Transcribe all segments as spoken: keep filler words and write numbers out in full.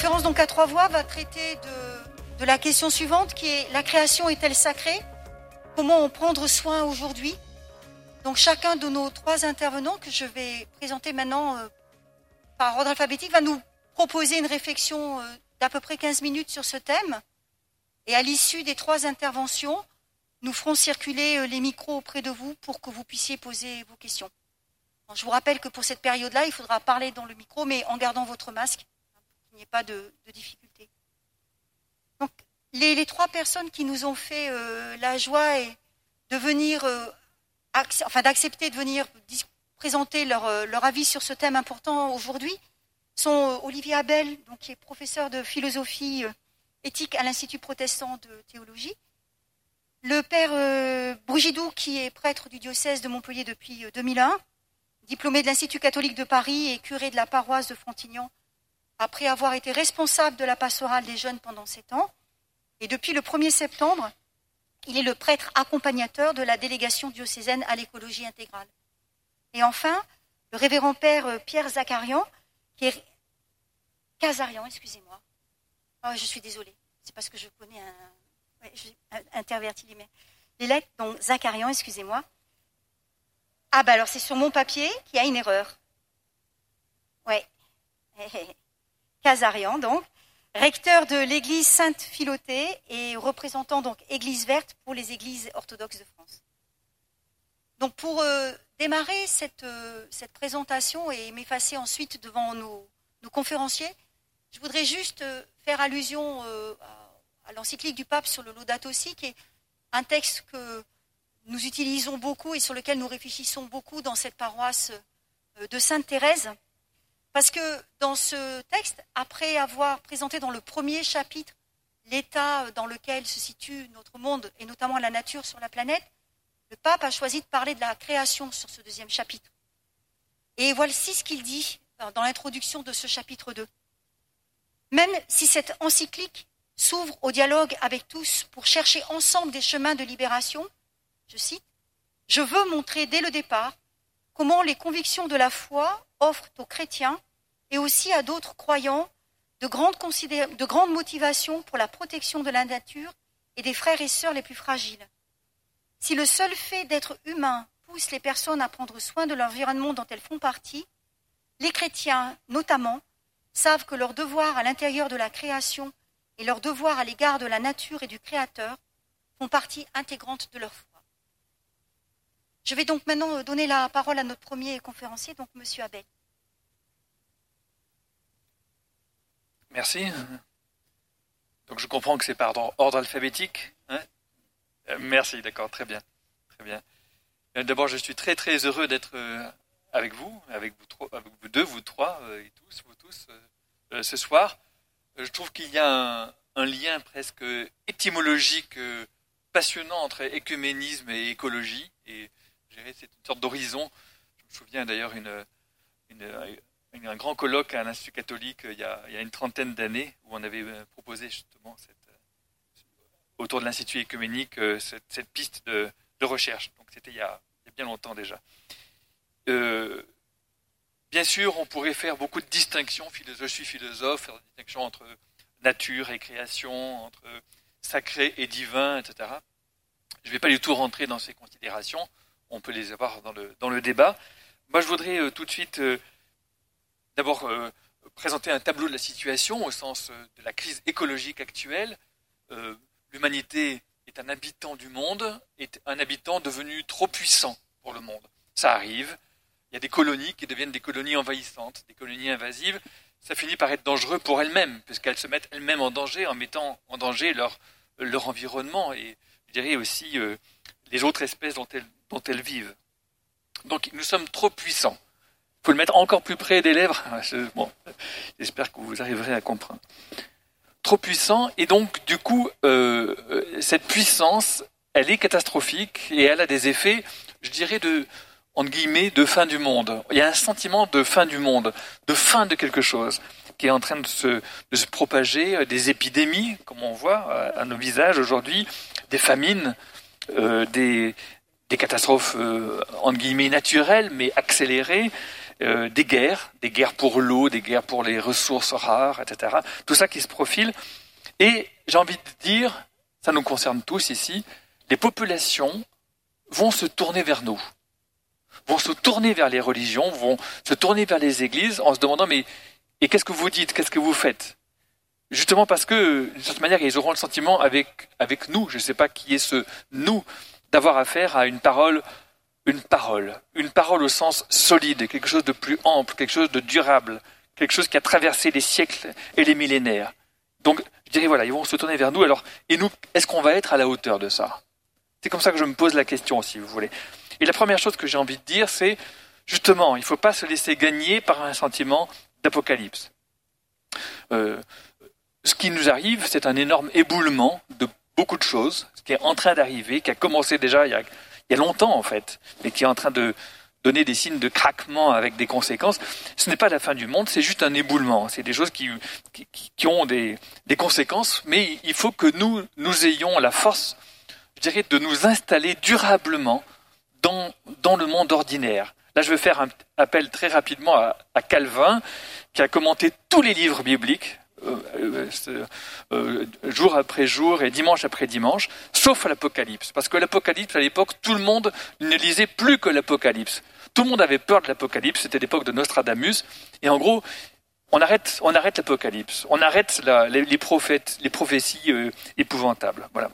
conférence donc à trois voix va traiter de, de la question suivante qui est: la création est-elle sacrée? Comment en prendre soin aujourd'hui? Donc chacun de nos trois intervenants que je vais présenter maintenant euh, par ordre alphabétique va nous proposer une réflexion euh, d'à peu près quinze minutes sur ce thème. Et à l'issue des trois interventions, nous ferons circuler euh, les micros auprès de vous pour que vous puissiez poser vos questions. Alors, je vous rappelle que pour cette période-là, il faudra parler dans le micro, mais en gardant votre masque, pour qu'il n'y ait pas de, de difficulté. Donc, les, les trois personnes qui nous ont fait euh, la joie et de venir, euh, ac- enfin d'accepter de venir dis- présenter leur, euh, leur avis sur ce thème important aujourd'hui sont euh, Olivier Abel, donc, qui est professeur de philosophie euh, éthique à l'Institut protestant de théologie, le père euh, Brougidou, qui est prêtre du diocèse de Montpellier depuis euh, deux mille un, diplômé de l'Institut catholique de Paris et curé de la paroisse de Frontignan, après avoir été responsable de la pastorale des jeunes pendant sept ans. Et depuis le premier septembre, il est le prêtre accompagnateur de la délégation diocésaine à l'écologie intégrale. Et enfin, le révérend père Pierre Zakarian, qui est... Kazarian, excusez-moi. Oh, je suis désolée, c'est parce que je connais un... Ouais, j'ai interverti les, les lettres, donc Zakarian, excusez-moi. Ah ben alors c'est sur mon papier qu'il y a une erreur. Ouais. Kazarian, donc, recteur de l'église Sainte-Philotée et représentant donc Église verte pour les églises orthodoxes de France. Donc pour euh, démarrer cette, euh, cette présentation et m'effacer ensuite devant nos, nos conférenciers, je voudrais juste euh, faire allusion euh, à, à l'encyclique du pape sur le Laudato Si, qui est un texte que nous utilisons beaucoup et sur lequel nous réfléchissons beaucoup dans cette paroisse euh, de Sainte-Thérèse. Parce que dans ce texte, après avoir présenté dans le premier chapitre l'état dans lequel se situe notre monde et notamment la nature sur la planète, le pape a choisi de parler de la création sur ce deuxième chapitre. Et voici ce qu'il dit dans l'introduction de ce chapitre deux. Même si cette encyclique s'ouvre au dialogue avec tous pour chercher ensemble des chemins de libération, je cite, « Je veux montrer dès le départ comment les convictions de la foi offrent aux chrétiens et aussi à d'autres croyants de grandes, considé- de grandes motivations pour la protection de la nature et des frères et sœurs les plus fragiles. Si le seul fait d'être humain pousse les personnes à prendre soin de l'environnement dont elles font partie, les chrétiens, notamment, savent que leur devoir à l'intérieur de la création et leur devoir à l'égard de la nature et du Créateur font partie intégrante de leur foi. » Je vais donc maintenant donner la parole à notre premier conférencier, donc M. Abel. Merci. Donc je comprends que c'est par ordre alphabétique. Hein euh, merci, d'accord, très bien, très bien. Euh, d'abord, je suis très très heureux d'être euh, avec vous, avec vous, trois, avec vous deux, vous trois euh, et tous, vous tous, euh, ce soir. Euh, je trouve qu'il y a un, un lien presque étymologique euh, passionnant entre écuménisme et écologie. Et je dirais c'est une sorte d'horizon. Je me souviens d'ailleurs une, une, une, un grand colloque à l'Institut catholique il y a, il y a une trentaine d'années où on avait proposé justement cette, autour de l'Institut écuménique cette, cette piste de, de recherche. Donc c'était il y, a, il y a bien longtemps déjà. Euh, bien sûr, on pourrait faire beaucoup de distinctions. Je suis philosophe, faire des distinctions entre nature et création, entre sacré et divin, et cetera. Je ne vais pas du tout rentrer dans ces considérations. On peut les avoir dans le, dans le débat. Moi, je voudrais euh, tout de suite, euh, d'abord, euh, présenter un tableau de la situation au sens euh, de la crise écologique actuelle. Euh, l'humanité est un habitant du monde, est un habitant devenu trop puissant pour le monde. Ça arrive. Il y a des colonies qui deviennent des colonies envahissantes, des colonies invasives. Ça finit par être dangereux pour elles-mêmes, puisqu'elles se mettent elles-mêmes en danger, en mettant en danger leur, leur environnement et, je dirais aussi, euh, les autres espèces dont elles, dont elles vivent. Donc, nous sommes trop puissants. Il faut le mettre encore plus près des lèvres. Bon, j'espère que vous arriverez à comprendre. Trop puissant, et donc, du coup, euh, cette puissance, elle est catastrophique et elle a des effets, je dirais, de, entre guillemets, de fin du monde. Il y a un sentiment de fin du monde, de fin de quelque chose qui est en train de se, de se propager, des épidémies, comme on voit à nos visages aujourd'hui, des famines, euh, des, des catastrophes, euh, entre guillemets, naturelles, mais accélérées, euh, des guerres, des guerres pour l'eau, des guerres pour les ressources rares, et cetera. Tout ça qui se profile. Et j'ai envie de dire, ça nous concerne tous ici, les populations vont se tourner vers nous, vont se tourner vers les religions, vont se tourner vers les églises en se demandant, mais et qu'est-ce que vous dites, qu'est-ce que vous faites? Justement parce que, d'une certaine manière, ils auront le sentiment avec, avec nous, je ne sais pas qui est ce nous, d'avoir affaire à une parole, une parole, une parole au sens solide, quelque chose de plus ample, quelque chose de durable, quelque chose qui a traversé les siècles et les millénaires. Donc, je dirais, voilà, ils vont se tourner vers nous. Alors, et nous, est-ce qu'on va être à la hauteur de ça? C'est comme ça que je me pose la question, si vous voulez. Et la première chose que j'ai envie de dire, c'est, justement, il ne faut pas se laisser gagner par un sentiment d'apocalypse. Euh, ce qui nous arrive, c'est un énorme éboulement de beaucoup de choses, ce qui est en train d'arriver, qui a commencé déjà il y a, il y a longtemps, en fait, mais qui est en train de donner des signes de craquement avec des conséquences. Ce n'est pas la fin du monde, c'est juste un éboulement. C'est des choses qui, qui, qui ont des, des conséquences, mais il faut que nous, nous ayons la force, je dirais, de nous installer durablement dans, dans le monde ordinaire. Là, je vais faire un appel très rapidement à, à Calvin, qui a commenté tous les livres bibliques, euh, euh, euh, jour après jour et dimanche après dimanche, sauf l'Apocalypse. Parce que l'Apocalypse, à l'époque, tout le monde ne lisait plus que l'Apocalypse. Tout le monde avait peur de l'Apocalypse, c'était l'époque de Nostradamus. Et en gros, on arrête, on arrête l'Apocalypse, on arrête la, les, les prophètes, les prophéties euh, épouvantables. Voilà.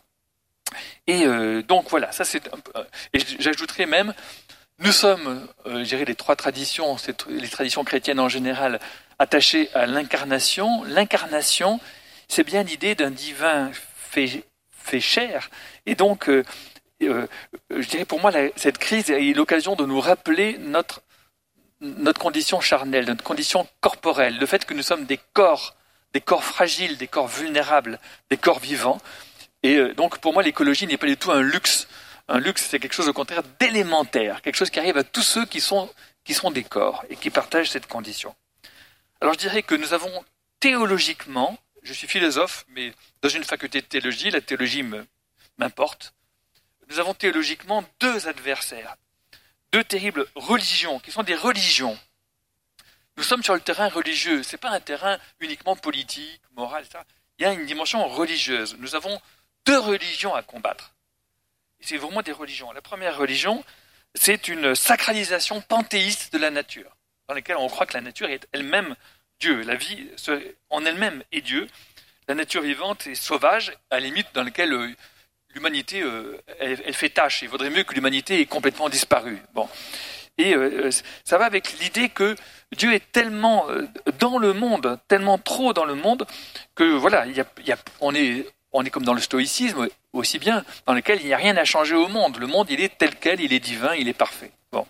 Et euh, donc voilà, ça c'est. Euh, et j'ajouterais même, nous sommes, euh, je dirais, les trois traditions, les traditions chrétiennes en général, attachées à l'incarnation. L'incarnation, c'est bien l'idée d'un divin fait, fait chair. Et donc, euh, euh, je dirais pour moi, la, cette crise est l'occasion de nous rappeler notre notre condition charnelle, notre condition corporelle, le fait que nous sommes des corps, des corps fragiles, des corps vulnérables, des corps vivants. Et euh, donc, pour moi, l'écologie n'est pas du tout un luxe. Un luxe, c'est quelque chose au contraire d'élémentaire, quelque chose qui arrive à tous ceux qui sont, qui sont des corps et qui partagent cette condition. Alors je dirais que nous avons théologiquement, je suis philosophe, mais dans une faculté de théologie, la théologie me, m'importe, nous avons théologiquement deux adversaires, deux terribles religions, qui sont des religions. Nous sommes sur le terrain religieux, ce n'est pas un terrain uniquement politique, moral, et cetera. Il y a une dimension religieuse. Nous avons deux religions à combattre. Et c'est vraiment des religions. La première religion, c'est une sacralisation panthéiste de la nature, dans laquelle on croit que la nature est elle-même Dieu. La vie en elle-même est Dieu. La nature vivante est sauvage, à la limite dans laquelle l'humanité, elle, elle fait tâche. Il vaudrait mieux que l'humanité ait complètement disparu. Bon. Et euh, ça va avec l'idée que Dieu est tellement dans le monde, tellement trop dans le monde, que voilà, il y a, il y a, on est... On est comme dans le stoïcisme aussi bien, dans lequel il n'y a rien à changer au monde. Le monde, il est tel quel, il est divin, il est parfait. Bon.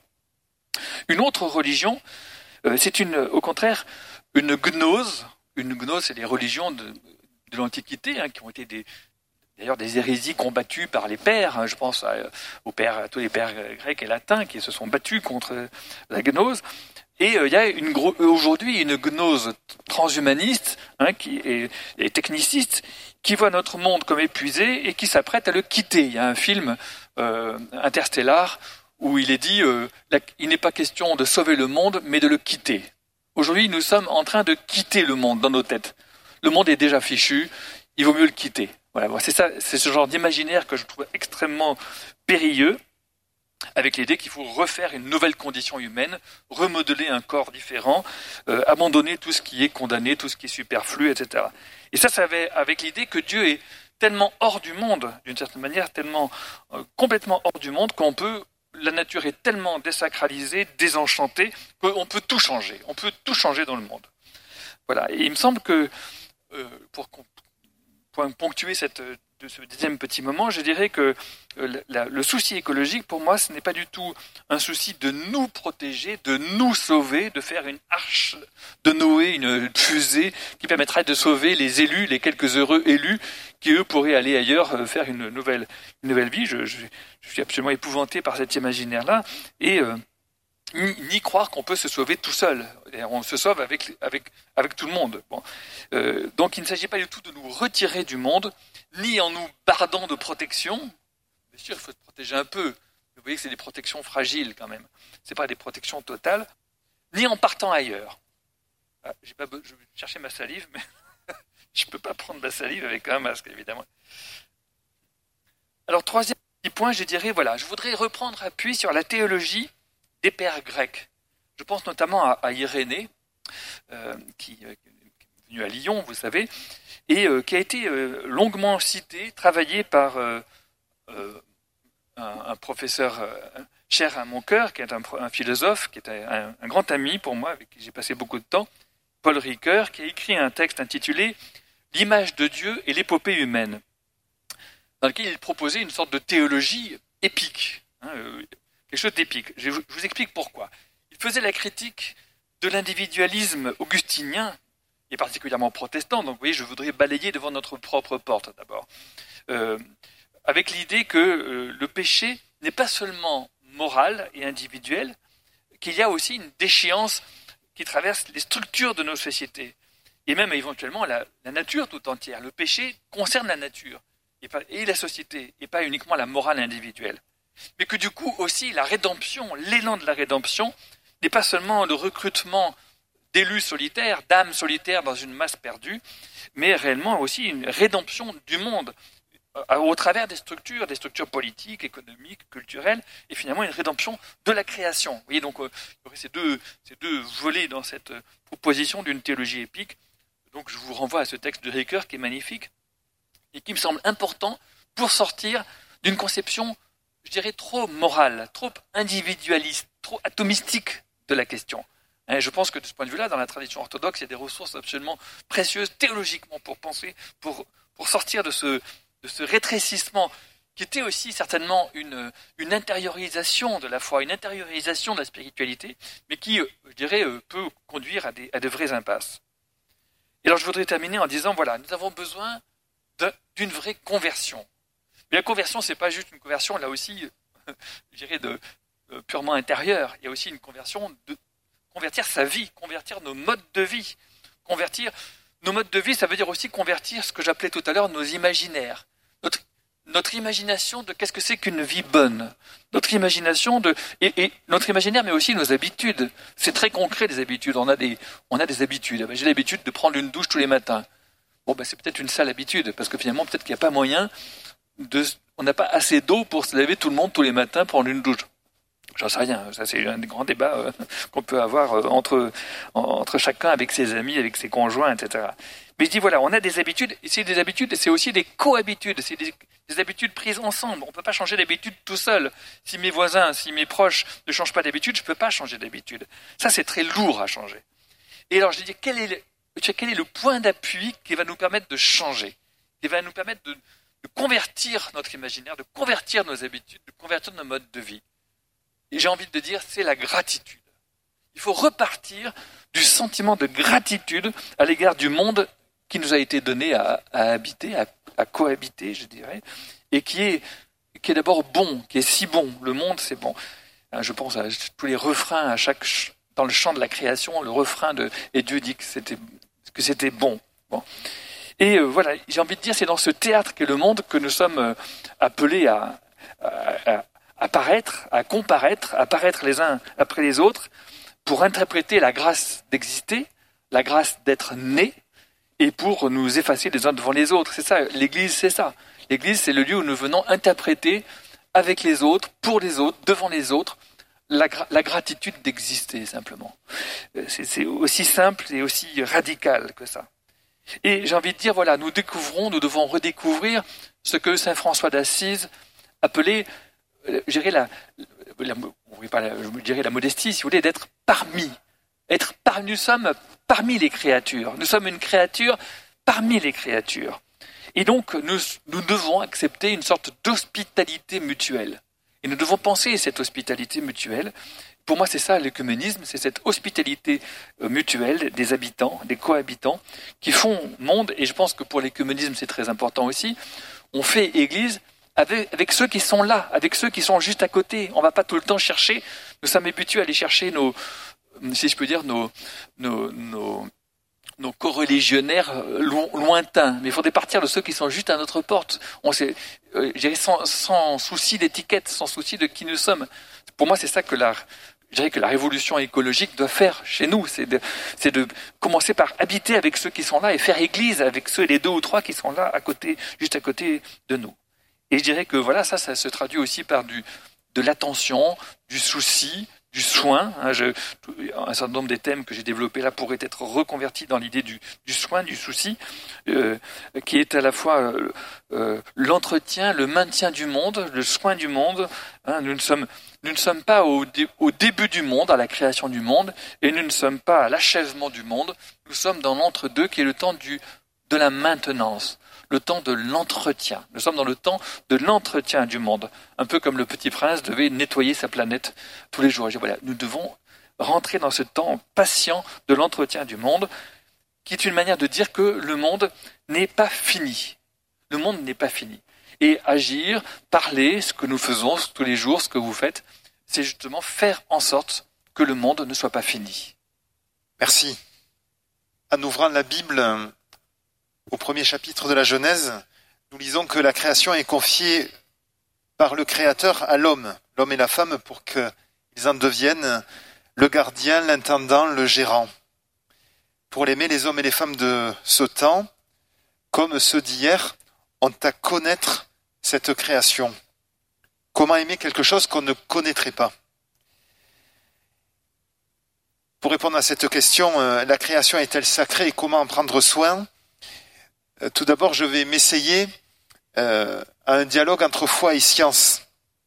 Une autre religion, euh, c'est une, au contraire une gnose. Une gnose, c'est les religions de, de l'Antiquité, hein, qui ont été des, d'ailleurs des hérésies combattues par les pères. Hein, je pense à, aux pères, à tous les pères grecs et latins qui se sont battus contre la gnose. Et euh, il y a une gros, aujourd'hui une gnose transhumaniste, hein, qui est, est techniciste, qui voit notre monde comme épuisé et qui s'apprête à le quitter. Il y a un film euh, Interstellar où il est dit euh, la, il n'est pas question de sauver le monde, mais de le quitter. Aujourd'hui, nous sommes en train de quitter le monde dans nos têtes. Le monde est déjà fichu, il vaut mieux le quitter. Voilà, c'est ça, c'est ce genre d'imaginaire que je trouve extrêmement périlleux, avec l'idée qu'il faut refaire une nouvelle condition humaine, remodeler un corps différent, euh, abandonner tout ce qui est condamné, tout ce qui est superflu, et cetera. Et ça, ça avait avec l'idée que Dieu est tellement hors du monde, d'une certaine manière, tellement euh, complètement hors du monde, qu'on peut, la nature est tellement désacralisée, désenchantée, qu'on peut tout changer. On peut tout changer dans le monde. Voilà. Et il me semble que, euh, pour, pour ponctuer cette de ce deuxième petit moment, je dirais que euh, la, le souci écologique, pour moi, ce n'est pas du tout un souci de nous protéger, de nous sauver, de faire une arche de Noé, une fusée qui permettrait de sauver les élus, les quelques heureux élus, qui eux pourraient aller ailleurs euh, faire une nouvelle, une nouvelle vie. Je, je, je suis absolument épouvanté par cet imaginaire-là. Et euh, ni, ni croire qu'on peut se sauver tout seul. On se sauve avec, avec, avec tout le monde. Bon. Euh, donc il ne s'agit pas du tout de nous retirer du monde, ni en nous bardant de protection. Bien sûr, il faut se protéger un peu. Vous voyez que c'est des protections fragiles quand même. Ce n'est pas des protections totales. ni en partant ailleurs. Ah, j'ai pas, je vais chercher ma salive, mais je ne peux pas prendre ma salive avec un masque, évidemment. Alors, troisième petit point, je dirais, voilà, je voudrais reprendre appui sur la théologie des pères grecs. Je pense notamment à, à Irénée, euh, qui, euh, qui est venu à Lyon, vous savez, et euh, qui a été euh, longuement cité, travaillé par euh, euh, un, un professeur euh, cher à mon cœur, qui est un, un philosophe, qui est un, un grand ami pour moi, avec qui j'ai passé beaucoup de temps, Paul Ricoeur, qui a écrit un texte intitulé « L'image de Dieu et l'épopée humaine », dans lequel il proposait une sorte de théologie épique, hein, euh, quelque chose d'épique. Je, je vous explique pourquoi. Il faisait la critique de l'individualisme augustinien, et particulièrement protestant, donc vous voyez, je voudrais balayer devant notre propre porte d'abord, euh, avec l'idée que euh, le péché n'est pas seulement moral et individuel, qu'il y a aussi une déchéance qui traverse les structures de nos sociétés, et même éventuellement la, la nature tout entière. Le péché concerne la nature et, pas, et la société, et pas uniquement la morale individuelle. Mais que du coup aussi la rédemption, l'élan de la rédemption, n'est pas seulement le recrutement d'élus solitaires, d'âmes solitaires dans une masse perdue, mais réellement aussi une rédemption du monde au travers des structures, des structures politiques, économiques, culturelles, et finalement une rédemption de la création. Vous voyez, donc, euh, il y aurait ces deux, ces deux volets dans cette proposition d'une théologie épique. Donc, je vous renvoie à ce texte de Ricoeur qui est magnifique et qui me semble important pour sortir d'une conception, je dirais, trop morale, trop individualiste, trop atomistique de la question. Et je pense que de ce point de vue-là, dans la tradition orthodoxe, il y a des ressources absolument précieuses théologiquement pour penser, pour, pour sortir de ce, de ce rétrécissement qui était aussi certainement une, une intériorisation de la foi, une intériorisation de la spiritualité, mais qui, je dirais, peut conduire à des, à de vraies impasses. Et alors je voudrais terminer en disant, voilà, nous avons besoin de, d'une vraie conversion. Mais la conversion, ce n'est pas juste une conversion, là aussi, je dirais, de, de purement intérieure. Il y a aussi une conversion de convertir sa vie, convertir nos modes de vie. Convertir nos modes de vie, ça veut dire aussi convertir ce que j'appelais tout à l'heure nos imaginaires. Notre, notre imagination de qu'est-ce que c'est qu'une vie bonne. Notre imagination de et, et notre imaginaire, mais aussi nos habitudes. C'est très concret, les habitudes. On a des, on a des habitudes. J'ai l'habitude de prendre une douche tous les matins. Bon, ben, c'est peut-être une sale habitude, parce que finalement, peut-être qu'il n'y a pas moyen de... On n'a pas assez d'eau pour se laver tout le monde tous les matins, prendre une douche. J'en sais rien, ça c'est un des grands débats euh, qu'on peut avoir euh, entre, entre chacun avec ses amis, avec ses conjoints, et cetera. Mais je dis voilà, on a des habitudes, et c'est des habitudes, c'est aussi des co-habitudes, c'est des, des habitudes prises ensemble. On ne peut pas changer d'habitude tout seul. Si mes voisins, si mes proches ne changent pas d'habitude, je ne peux pas changer d'habitude. Ça c'est très lourd à changer. Et alors je dis, quel est le, quel est le point d'appui qui va nous permettre de changer, qui va nous permettre de, de convertir notre imaginaire, de convertir nos habitudes, de convertir nos modes de vie. Et j'ai envie de dire, c'est la gratitude. Il faut repartir du sentiment de gratitude à l'égard du monde qui nous a été donné à, à habiter, à, à cohabiter, je dirais, et qui est, qui est d'abord bon, qui est si bon. Le monde, c'est bon. Je pense à tous les refrains, à chaque, dans le chant de la création, le refrain de « Et Dieu dit que c'était, que c'était bon ». Bon. Et euh, voilà, j'ai envie de dire, c'est dans ce théâtre qu'est le monde que nous sommes euh, appelés à, à, à apparaître, à comparaître, à apparaître les uns après les autres, pour interpréter la grâce d'exister, la grâce d'être né, et pour nous effacer les uns devant les autres. C'est ça, l'Église, c'est ça. L'Église, c'est le lieu où nous venons interpréter avec les autres, pour les autres, devant les autres, la, gra- la gratitude d'exister, simplement. C'est, c'est aussi simple et aussi radical que ça. Et j'ai envie de dire, voilà, nous découvrons, nous devons redécouvrir ce que saint François d'Assise appelait je dirais la, la, oui, pas la, je dirais la modestie, si vous voulez, d'être parmi. Être par, nous sommes parmi les créatures. Nous sommes une créature parmi les créatures. Et donc, nous, nous devons accepter une sorte d'hospitalité mutuelle. Et nous devons penser à cette hospitalité mutuelle. Pour moi, c'est ça l'œcuménisme, c'est cette hospitalité mutuelle des habitants, des cohabitants, qui font monde, et je pense que pour l'œcuménisme, c'est très important aussi. On fait Église Avec, avec ceux qui sont là, avec ceux qui sont juste à côté. On ne va pas tout le temps chercher. Nous sommes habitués à aller chercher nos, si je peux dire, nos, nos, nos, nos coreligionnaires lo, lointains. Mais il faudrait partir de ceux qui sont juste à notre porte. On sait, euh, je dirais sans, sans souci d'étiquette, sans souci de qui nous sommes. Pour moi, c'est ça que la, je dirais que la révolution écologique doit faire chez nous, c'est de, c'est de commencer par habiter avec ceux qui sont là et faire église avec ceux, les deux ou trois qui sont là à côté, juste à côté de nous. Et je dirais que voilà, ça, ça se traduit aussi par du, de l'attention, du souci, du soin. Hein, je, un certain nombre des thèmes que j'ai développés là pourraient être reconvertis dans l'idée du, du soin, du souci, euh, qui est à la fois euh, euh, l'entretien, le maintien du monde, le soin du monde. Hein, nous ne sommes, nous ne sommes pas au, dé, au début du monde, à la création du monde, et nous ne sommes pas à l'achèvement du monde. Nous sommes dans l'entre-deux, qui est le temps du, de la maintenance, le temps de l'entretien. Nous sommes dans le temps de l'entretien du monde. Un peu comme le petit prince devait nettoyer sa planète tous les jours. Et voilà, nous devons rentrer dans ce temps patient de l'entretien du monde, qui est une manière de dire que le monde n'est pas fini. Le monde n'est pas fini. Et agir, parler, ce que nous faisons tous les jours, ce que vous faites, c'est justement faire en sorte que le monde ne soit pas fini. Merci. En ouvrant la Bible, au premier chapitre de la Genèse, nous lisons que la création est confiée par le Créateur à l'homme, l'homme et la femme, pour qu'ils en deviennent le gardien, l'intendant, le gérant. Pour l'aimer, les hommes et les femmes de ce temps, comme ceux d'hier, ont à connaître cette création. Comment aimer quelque chose qu'on ne connaîtrait pas ? Pour répondre à cette question, la création est-elle sacrée et comment en prendre soin ? Tout d'abord, je vais m'essayer euh, à un dialogue entre foi et science.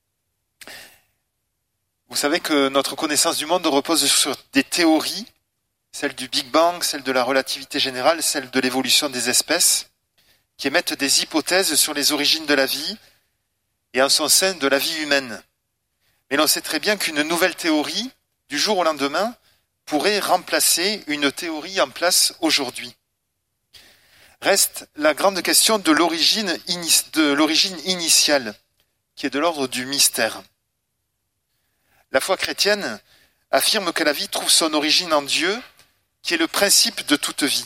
Vous savez que notre connaissance du monde repose sur des théories, celle du Big Bang, celle de la relativité générale, celle de l'évolution des espèces, qui émettent des hypothèses sur les origines de la vie et en son sein de la vie humaine. Mais l'on sait très bien qu'une nouvelle théorie, du jour au lendemain, pourrait remplacer une théorie en place aujourd'hui. Reste la grande question de l'origine, de l'origine initiale, qui est de l'ordre du mystère. La foi chrétienne affirme que la vie trouve son origine en Dieu, qui est le principe de toute vie.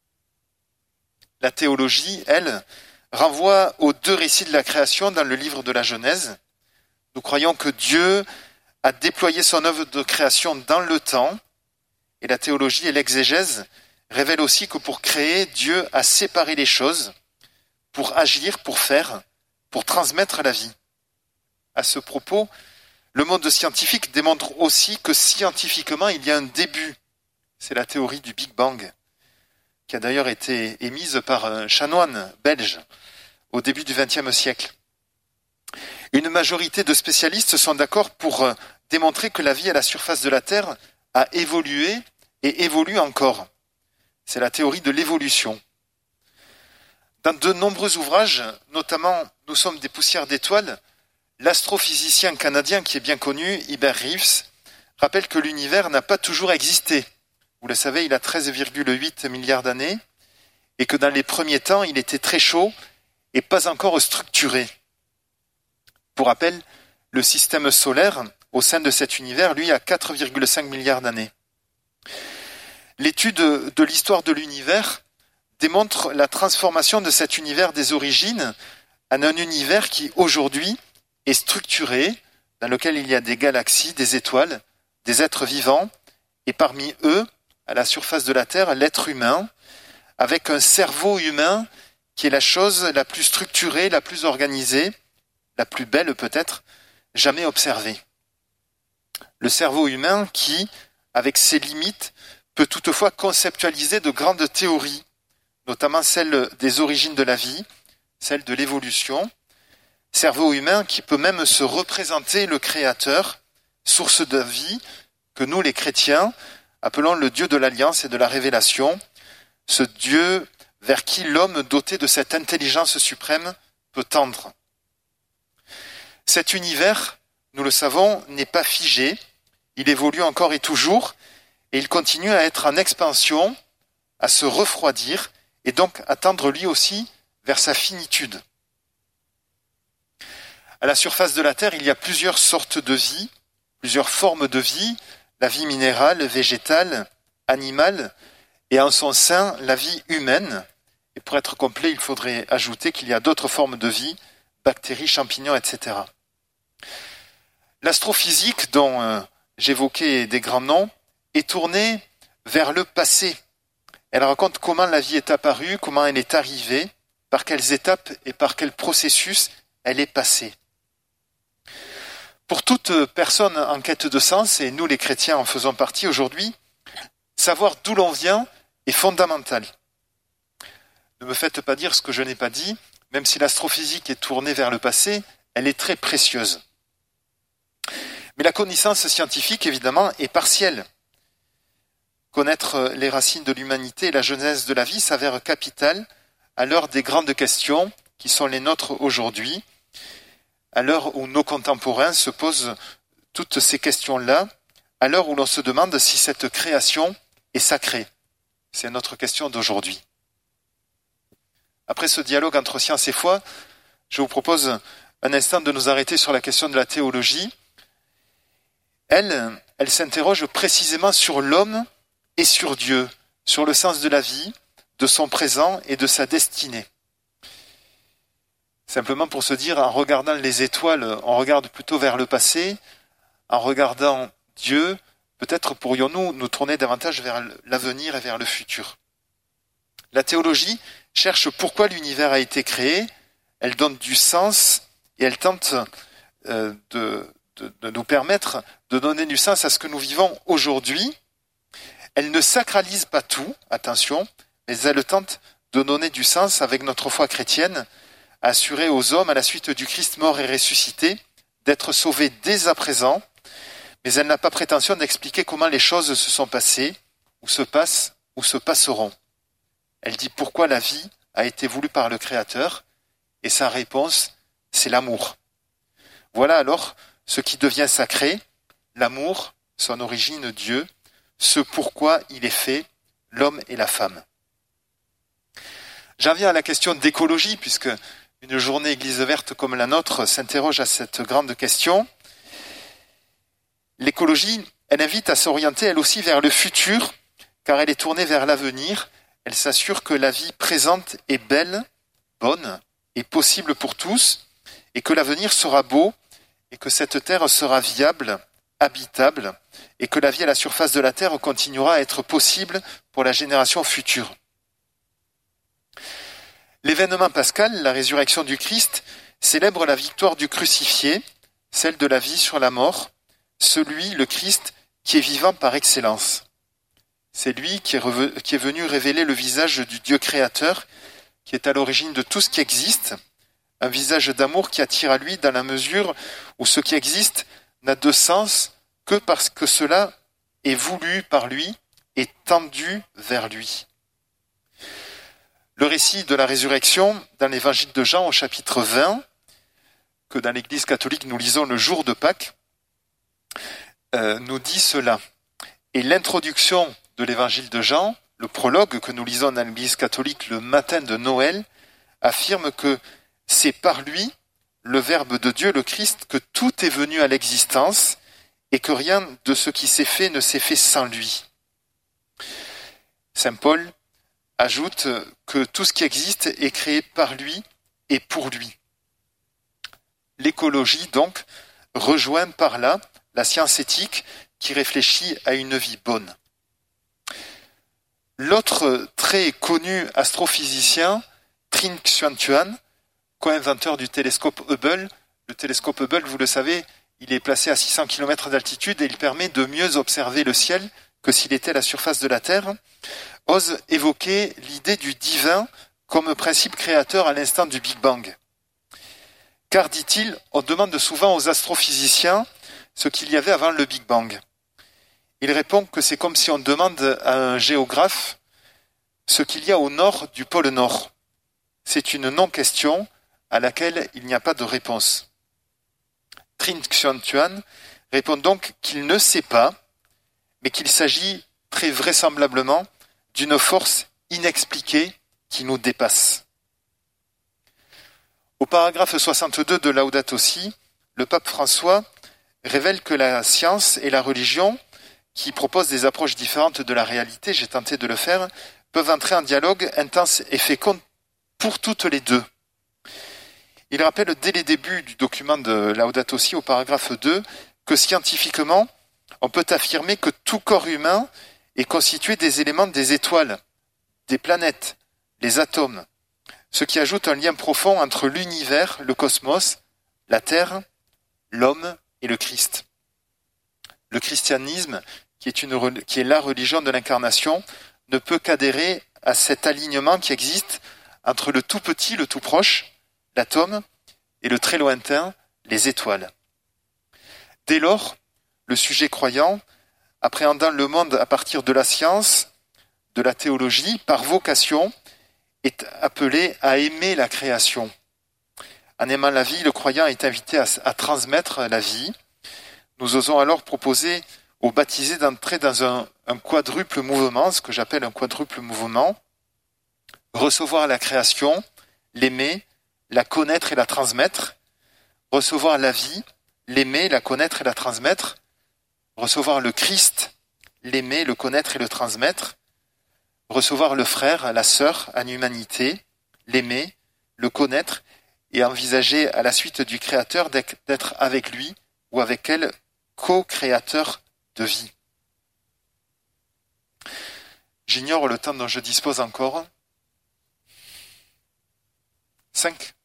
La théologie, elle, renvoie aux deux récits de la création dans le livre de la Genèse. Nous croyons que Dieu a déployé son œuvre de création dans le temps, et la théologie et l'exégèse révèle aussi que pour créer, Dieu a séparé les choses pour agir, pour faire, pour transmettre la vie. À ce propos, le monde scientifique démontre aussi que scientifiquement, il y a un début. C'est la théorie du Big Bang, qui a d'ailleurs été émise par un chanoine belge au début du vingtième siècle. Une majorité de spécialistes sont d'accord pour démontrer que la vie à la surface de la Terre a évolué et évolue encore. C'est la théorie de l'évolution. Dans de nombreux ouvrages, notamment « Nous sommes des poussières d'étoiles », l'astrophysicien canadien qui est bien connu, Hubert Reeves, rappelle que l'univers n'a pas toujours existé. Vous le savez, il a treize virgule huit milliards d'années et que dans les premiers temps, il était très chaud et pas encore structuré. Pour rappel, le système solaire, au sein de cet univers, lui, a quatre virgule cinq milliards d'années. L'étude de l'histoire de l'univers démontre la transformation de cet univers des origines en un univers qui, aujourd'hui, est structuré, dans lequel il y a des galaxies, des étoiles, des êtres vivants, et parmi eux, à la surface de la Terre, l'être humain, avec un cerveau humain qui est la chose la plus structurée, la plus organisée, la plus belle peut-être, jamais observée. Le cerveau humain qui, avec ses limites, peut toutefois conceptualiser de grandes théories, notamment celle des origines de la vie, celle de l'évolution. Cerveau humain qui peut même se représenter le Créateur, source de vie, que nous les chrétiens appelons le Dieu de l'Alliance et de la Révélation, ce Dieu vers qui l'homme doté de cette intelligence suprême peut tendre. Cet univers, nous le savons, n'est pas figé, il évolue encore et toujours, et il continue à être en expansion, à se refroidir, et donc à tendre lui aussi vers sa finitude. À la surface de la Terre, il y a plusieurs sortes de vie, plusieurs formes de vie, la vie minérale, végétale, animale, et en son sein, la vie humaine. Et pour être complet, il faudrait ajouter qu'il y a d'autres formes de vie, bactéries, champignons, et cetera. L'astrophysique, dont euh, j'évoquais des grands noms, est tournée vers le passé. Elle raconte comment la vie est apparue, comment elle est arrivée, par quelles étapes et par quel processus elle est passée. Pour toute personne en quête de sens, et nous les chrétiens en faisons partie aujourd'hui, savoir d'où l'on vient est fondamental. Ne me faites pas dire ce que je n'ai pas dit, même si l'astrophysique est tournée vers le passé, elle est très précieuse. Mais la connaissance scientifique, évidemment, est partielle. Connaître les racines de l'humanité et la genèse de la vie s'avère capital à l'heure des grandes questions qui sont les nôtres aujourd'hui, à l'heure où nos contemporains se posent toutes ces questions-là, à l'heure où l'on se demande si cette création est sacrée. C'est notre question d'aujourd'hui. Après ce dialogue entre science et foi, je vous propose un instant de nous arrêter sur la question de la théologie. Elle, elle s'interroge précisément sur l'homme et sur Dieu, sur le sens de la vie, de son présent et de sa destinée. Simplement pour se dire, en regardant les étoiles, on regarde plutôt vers le passé, en regardant Dieu, peut-être pourrions-nous nous tourner davantage vers l'avenir et vers le futur. La théologie cherche pourquoi l'univers a été créé, elle donne du sens et elle tente euh, de, de, de nous permettre de donner du sens à ce que nous vivons aujourd'hui. Elle ne sacralise pas tout, attention, mais elle tente de donner du sens avec notre foi chrétienne, assurer aux hommes, à la suite du Christ mort et ressuscité, d'être sauvés dès à présent, mais elle n'a pas prétention d'expliquer comment les choses se sont passées, ou se passent, ou se passeront. Elle dit pourquoi la vie a été voulue par le Créateur, et sa réponse, c'est l'amour. Voilà alors ce qui devient sacré, l'amour, son origine Dieu, ce pourquoi il est fait, l'homme et la femme. J'en viens à la question d'écologie, puisque une journée Église verte comme la nôtre s'interroge à cette grande question. L'écologie, elle invite à s'orienter elle aussi vers le futur, car elle est tournée vers l'avenir. Elle s'assure que la vie présente est belle, bonne et possible pour tous, et que l'avenir sera beau, et que cette terre sera viable, habitable, et que la vie à la surface de la terre continuera à être possible pour la génération future. L'événement pascal, la résurrection du Christ, célèbre la victoire du crucifié, celle de la vie sur la mort, celui, le Christ, qui est vivant par excellence. C'est lui qui est, revenu, qui est venu révéler le visage du Dieu créateur, qui est à l'origine de tout ce qui existe, un visage d'amour qui attire à lui dans la mesure où ce qui existe n'a de sens que parce que cela est voulu par lui et tendu vers lui. Le récit de la résurrection dans l'évangile de Jean au chapitre vingt, que dans l'Église catholique nous lisons le jour de Pâques, euh, nous dit cela. Et l'introduction de l'évangile de Jean, le prologue que nous lisons dans l'Église catholique le matin de Noël, affirme que c'est par lui, le Verbe de Dieu, le Christ, que tout est venu à l'existence et que rien de ce qui s'est fait ne s'est fait sans lui. Saint Paul ajoute que tout ce qui existe est créé par lui et pour lui. L'écologie, donc, rejoint par là la science éthique qui réfléchit à une vie bonne. L'autre très connu astrophysicien, Trinh Xuan Tuan, co-inventeur du télescope Hubble, le télescope Hubble, vous le savez, il est placé à six cents kilomètres d'altitude et il permet de mieux observer le ciel que s'il était à la surface de la Terre, ose évoquer l'idée du divin comme principe créateur à l'instant du Big Bang. Car, dit-il, on demande souvent aux astrophysiciens ce qu'il y avait avant le Big Bang. Il répond que c'est comme si on demande à un géographe ce qu'il y a au nord du pôle Nord. C'est une non-question à laquelle il n'y a pas de réponse. Trinh Xuan Tuan répond donc qu'il ne sait pas, mais qu'il s'agit très vraisemblablement d'une force inexpliquée qui nous dépasse. Au paragraphe soixante-deux de Laudato Si, le pape François révèle que la science et la religion, qui proposent des approches différentes de la réalité, j'ai tenté de le faire, peuvent entrer en dialogue intense et fécond pour toutes les deux. Il rappelle dès les débuts du document de Laudato Si, au paragraphe deux, que scientifiquement, on peut affirmer que tout corps humain est constitué des éléments des étoiles, des planètes, les atomes, ce qui ajoute un lien profond entre l'univers, le cosmos, la Terre, l'homme et le Christ. Le christianisme, qui est, une, qui est la religion de l'incarnation, ne peut qu'adhérer à cet alignement qui existe entre le tout petit, le tout proche, l'atome, et le très lointain, les étoiles. Dès lors, le sujet croyant, appréhendant le monde à partir de la science, de la théologie, par vocation, est appelé à aimer la création. En aimant la vie, le croyant est invité à, à transmettre la vie. Nous osons alors proposer aux baptisés d'entrer dans un, un quadruple mouvement, ce que j'appelle un quadruple mouvement, recevoir la création, l'aimer, la connaître et la transmettre, recevoir la vie, l'aimer, la connaître et la transmettre, recevoir le Christ, l'aimer, le connaître et le transmettre, recevoir le frère, la sœur en humanité, l'aimer, le connaître et envisager à la suite du Créateur d'être avec lui ou avec elle co-créateur de vie. J'ignore le temps dont je dispose encore. cinq.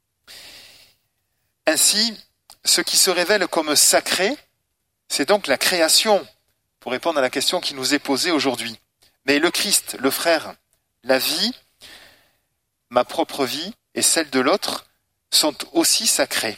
Ainsi, ce qui se révèle comme sacré, c'est donc la création, pour répondre à la question qui nous est posée aujourd'hui. Mais le Christ, le frère, la vie, ma propre vie et celle de l'autre sont aussi sacrées.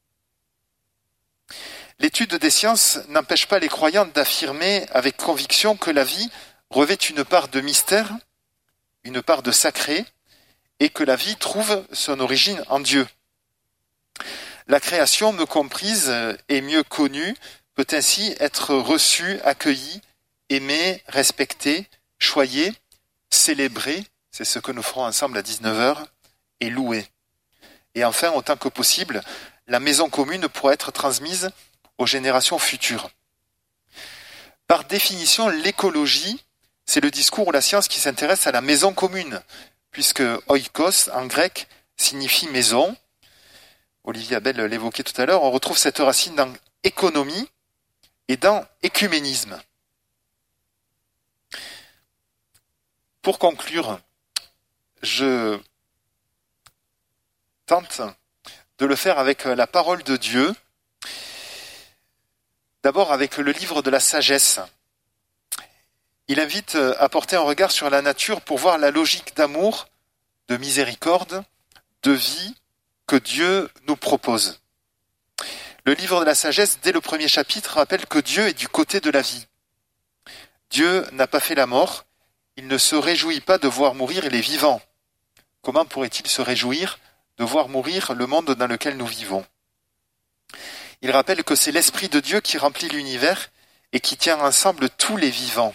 L'étude des sciences n'empêche pas les croyants d'affirmer avec conviction que la vie revêt une part de mystère, une part de sacré, et que la vie trouve son origine en Dieu. La création, me comprise et mieux connue, peut ainsi être reçue, accueillie, aimée, respectée, choyée, célébrée, c'est ce que nous ferons ensemble à dix-neuf heures, et louée. Et enfin, autant que possible, la maison commune pourra être transmise aux générations futures. Par définition, l'écologie, c'est le discours ou la science qui s'intéresse à la maison commune, puisque oikos, en grec, signifie maison. Olivier Abel l'évoquait tout à l'heure, on retrouve cette racine dans économie et dans écuménisme. Pour conclure, je tente de le faire avec la parole de Dieu, d'abord avec le livre de la sagesse. Il invite à porter un regard sur la nature pour voir la logique d'amour, de miséricorde, de vie que Dieu nous propose. Le livre de la sagesse, dès le premier chapitre, rappelle que Dieu est du côté de la vie. Dieu n'a pas fait la mort, il ne se réjouit pas de voir mourir les vivants. Comment pourrait-il se réjouir de voir mourir le monde dans lequel nous vivons ? Il rappelle que c'est l'Esprit de Dieu qui remplit l'univers et qui tient ensemble tous les vivants.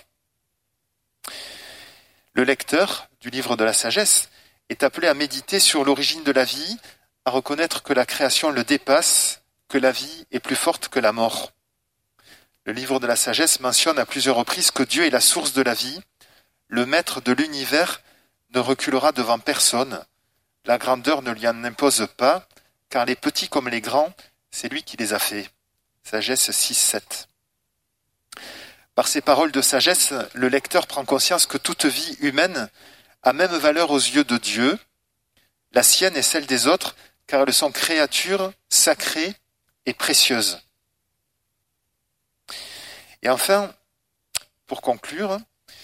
Le lecteur du livre de la sagesse est appelé à méditer sur l'origine de la vie, à reconnaître que la création le dépasse, que la vie est plus forte que la mort. Le livre de la sagesse mentionne à plusieurs reprises que Dieu est la source de la vie. Le maître de l'univers ne reculera devant personne. La grandeur ne lui en impose pas, car les petits comme les grands, c'est lui qui les a faits. Sagesse six sept. Par ces paroles de sagesse, le lecteur prend conscience que toute vie humaine a même valeur aux yeux de Dieu. La sienne et celle des autres, car elles sont créatures sacrées et précieuses. Et enfin, pour conclure,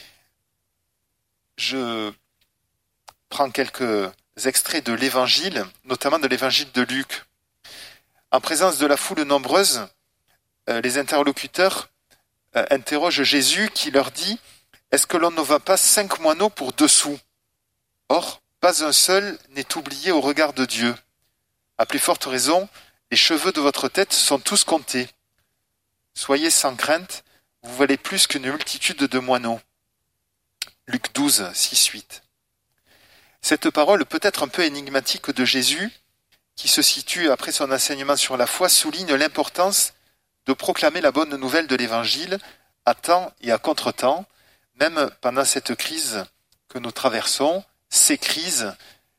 je prends quelques extraits de l'Évangile, notamment de l'Évangile de Luc. En présence de la foule nombreuse, les interlocuteurs interrogent Jésus qui leur dit « Est-ce que l'on ne vend pas cinq moineaux pour deux sous ?» Or, pas un seul n'est oublié au regard de Dieu. À plus forte raison, les cheveux de votre tête sont tous comptés. Soyez sans crainte, vous valez plus qu'une multitude de moineaux. Luc douze, six huit. Cette parole, peut-être un peu énigmatique de Jésus, qui se situe après son enseignement sur la foi, souligne l'importance de proclamer la bonne nouvelle de l'Évangile à temps et à contre-temps, même pendant cette crise que nous traversons, ces crises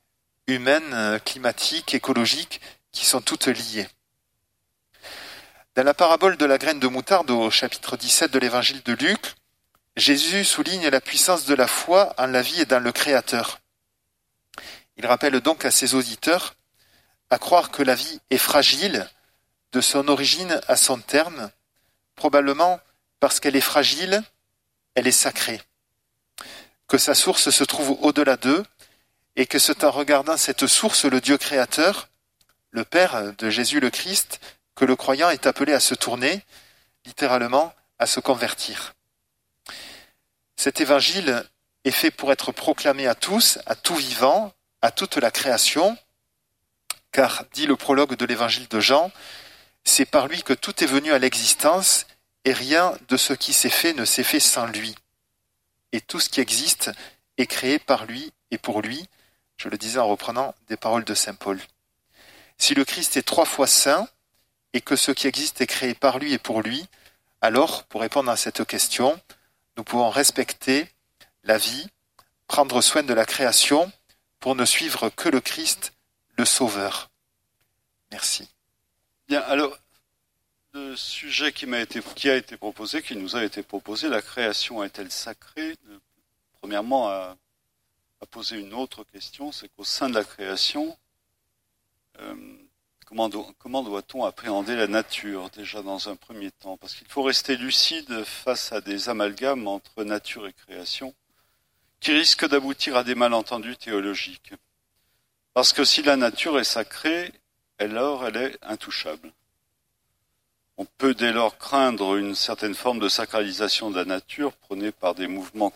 humaines, climatiques, écologiques, qui sont toutes liées. Dans la parabole de la graine de moutarde au chapitre dix-sept de l'évangile de Luc, Jésus souligne la puissance de la foi en la vie et dans le Créateur. Il rappelle donc à ses auditeurs à croire que la vie est fragile de son origine à son terme, probablement parce qu'elle est fragile, elle est sacrée, que sa source se trouve au-delà d'eux, et que c'est en regardant cette source, le Dieu créateur, le Père de Jésus le Christ, que le croyant est appelé à se tourner, littéralement à se convertir. Cet évangile est fait pour être proclamé à tous, à tout vivant, à toute la création, car, dit le prologue de l'évangile de Jean, c'est par lui que tout est venu à l'existence, et rien de ce qui s'est fait ne s'est fait sans lui. Et tout ce qui existe est créé par lui et pour lui, je le disais en reprenant des paroles de saint Paul. Si le Christ est trois fois saint, et que ce qui existe est créé par lui et pour lui, alors, pour répondre à cette question, nous pouvons respecter la vie, prendre soin de la création, pour ne suivre que le Christ, le Sauveur. Merci. Bien, alors, le sujet qui m'a été, qui a été proposé, qui nous a été proposé, la création est-elle sacrée? Premièrement, à, à poser une autre question, c'est qu'au sein de la création, euh, comment, do, comment doit-on appréhender la nature, déjà dans un premier temps? Parce qu'il faut rester lucide face à des amalgames entre nature et création, qui risquent d'aboutir à des malentendus théologiques. Parce que si la nature est sacrée, alors elle est intouchable. On peut dès lors craindre une certaine forme de sacralisation de la nature prônée par des mouvements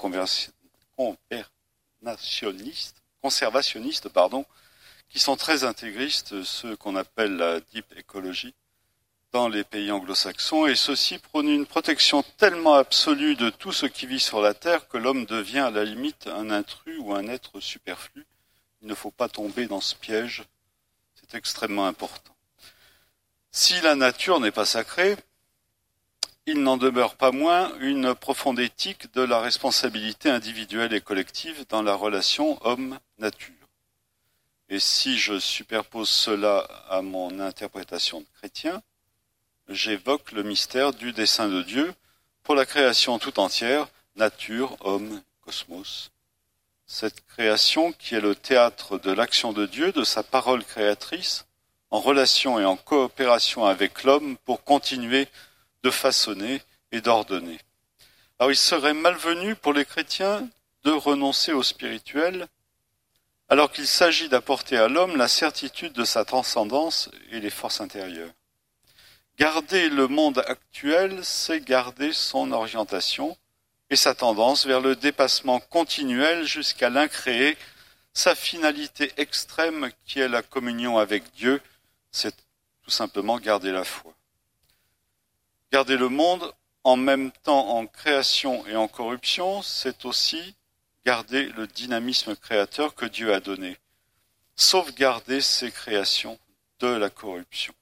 conservationnistes, pardon, qui sont très intégristes, ceux qu'on appelle la deep ecology, dans les pays anglo-saxons, et ceux-ci prônent une protection tellement absolue de tout ce qui vit sur la Terre que l'homme devient à la limite un intrus ou un être superflu. Il ne faut pas tomber dans ce piège, c'est extrêmement important. Si la nature n'est pas sacrée, il n'en demeure pas moins une profonde éthique de la responsabilité individuelle et collective dans la relation homme-nature. Et si je superpose cela à mon interprétation de chrétien, j'évoque le mystère du dessein de Dieu pour la création tout entière, nature, homme, cosmos. Cette création qui est le théâtre de l'action de Dieu, de sa parole créatrice, en relation et en coopération avec l'homme pour continuer de façonner et d'ordonner. Alors il serait malvenu pour les chrétiens de renoncer au spirituel, alors qu'il s'agit d'apporter à l'homme la certitude de sa transcendance et les forces intérieures. Garder le monde actuel, c'est garder son orientation et sa tendance vers le dépassement continuel jusqu'à l'incréé, sa finalité extrême qui est la communion avec Dieu, c'est tout simplement garder la foi. Garder le monde en même temps en création et en corruption, c'est aussi garder le dynamisme créateur que Dieu a donné. Sauvegarder ses créations de la corruption.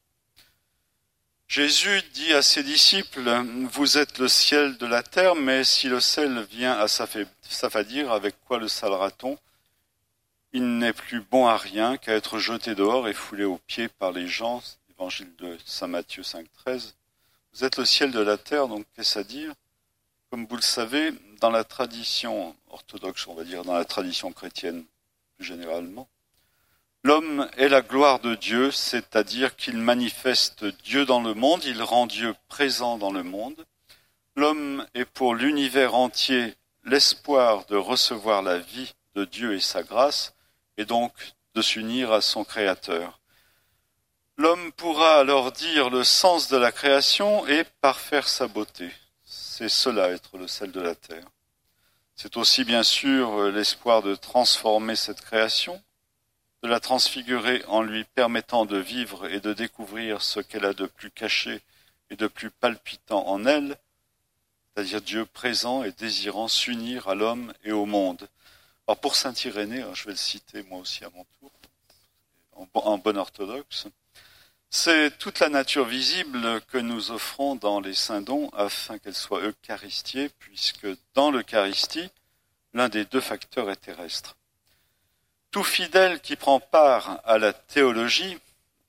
Jésus dit à ses disciples, « Vous êtes le ciel de la terre, mais si le sel vient à s'affadir, avec quoi le salera-t-on ? Il n'est plus bon à rien qu'à être jeté dehors et foulé aux pieds par les gens. » Évangile de saint Matthieu cinq treize. Vous êtes le ciel de la terre, donc qu'est-ce à dire? Comme vous le savez, dans la tradition orthodoxe, on va dire, dans la tradition chrétienne plus généralement, l'homme est la gloire de Dieu, c'est-à-dire qu'il manifeste Dieu dans le monde, il rend Dieu présent dans le monde. L'homme est pour l'univers entier l'espoir de recevoir la vie de Dieu et sa grâce, et donc de s'unir à son Créateur. L'homme pourra alors dire le sens de la création et parfaire sa beauté. C'est cela être le sel de la terre. C'est aussi bien sûr l'espoir de transformer cette création, de la transfigurer en lui permettant de vivre et de découvrir ce qu'elle a de plus caché et de plus palpitant en elle, c'est-à-dire Dieu présent et désirant s'unir à l'homme et au monde. Alors pour saint Irénée, je vais le citer moi aussi à mon tour, en bon orthodoxe, c'est toute la nature visible que nous offrons dans les saints dons afin qu'elle soit eucharistiée, puisque dans l'Eucharistie, l'un des deux facteurs est terrestre. Tout fidèle qui prend part à la théologie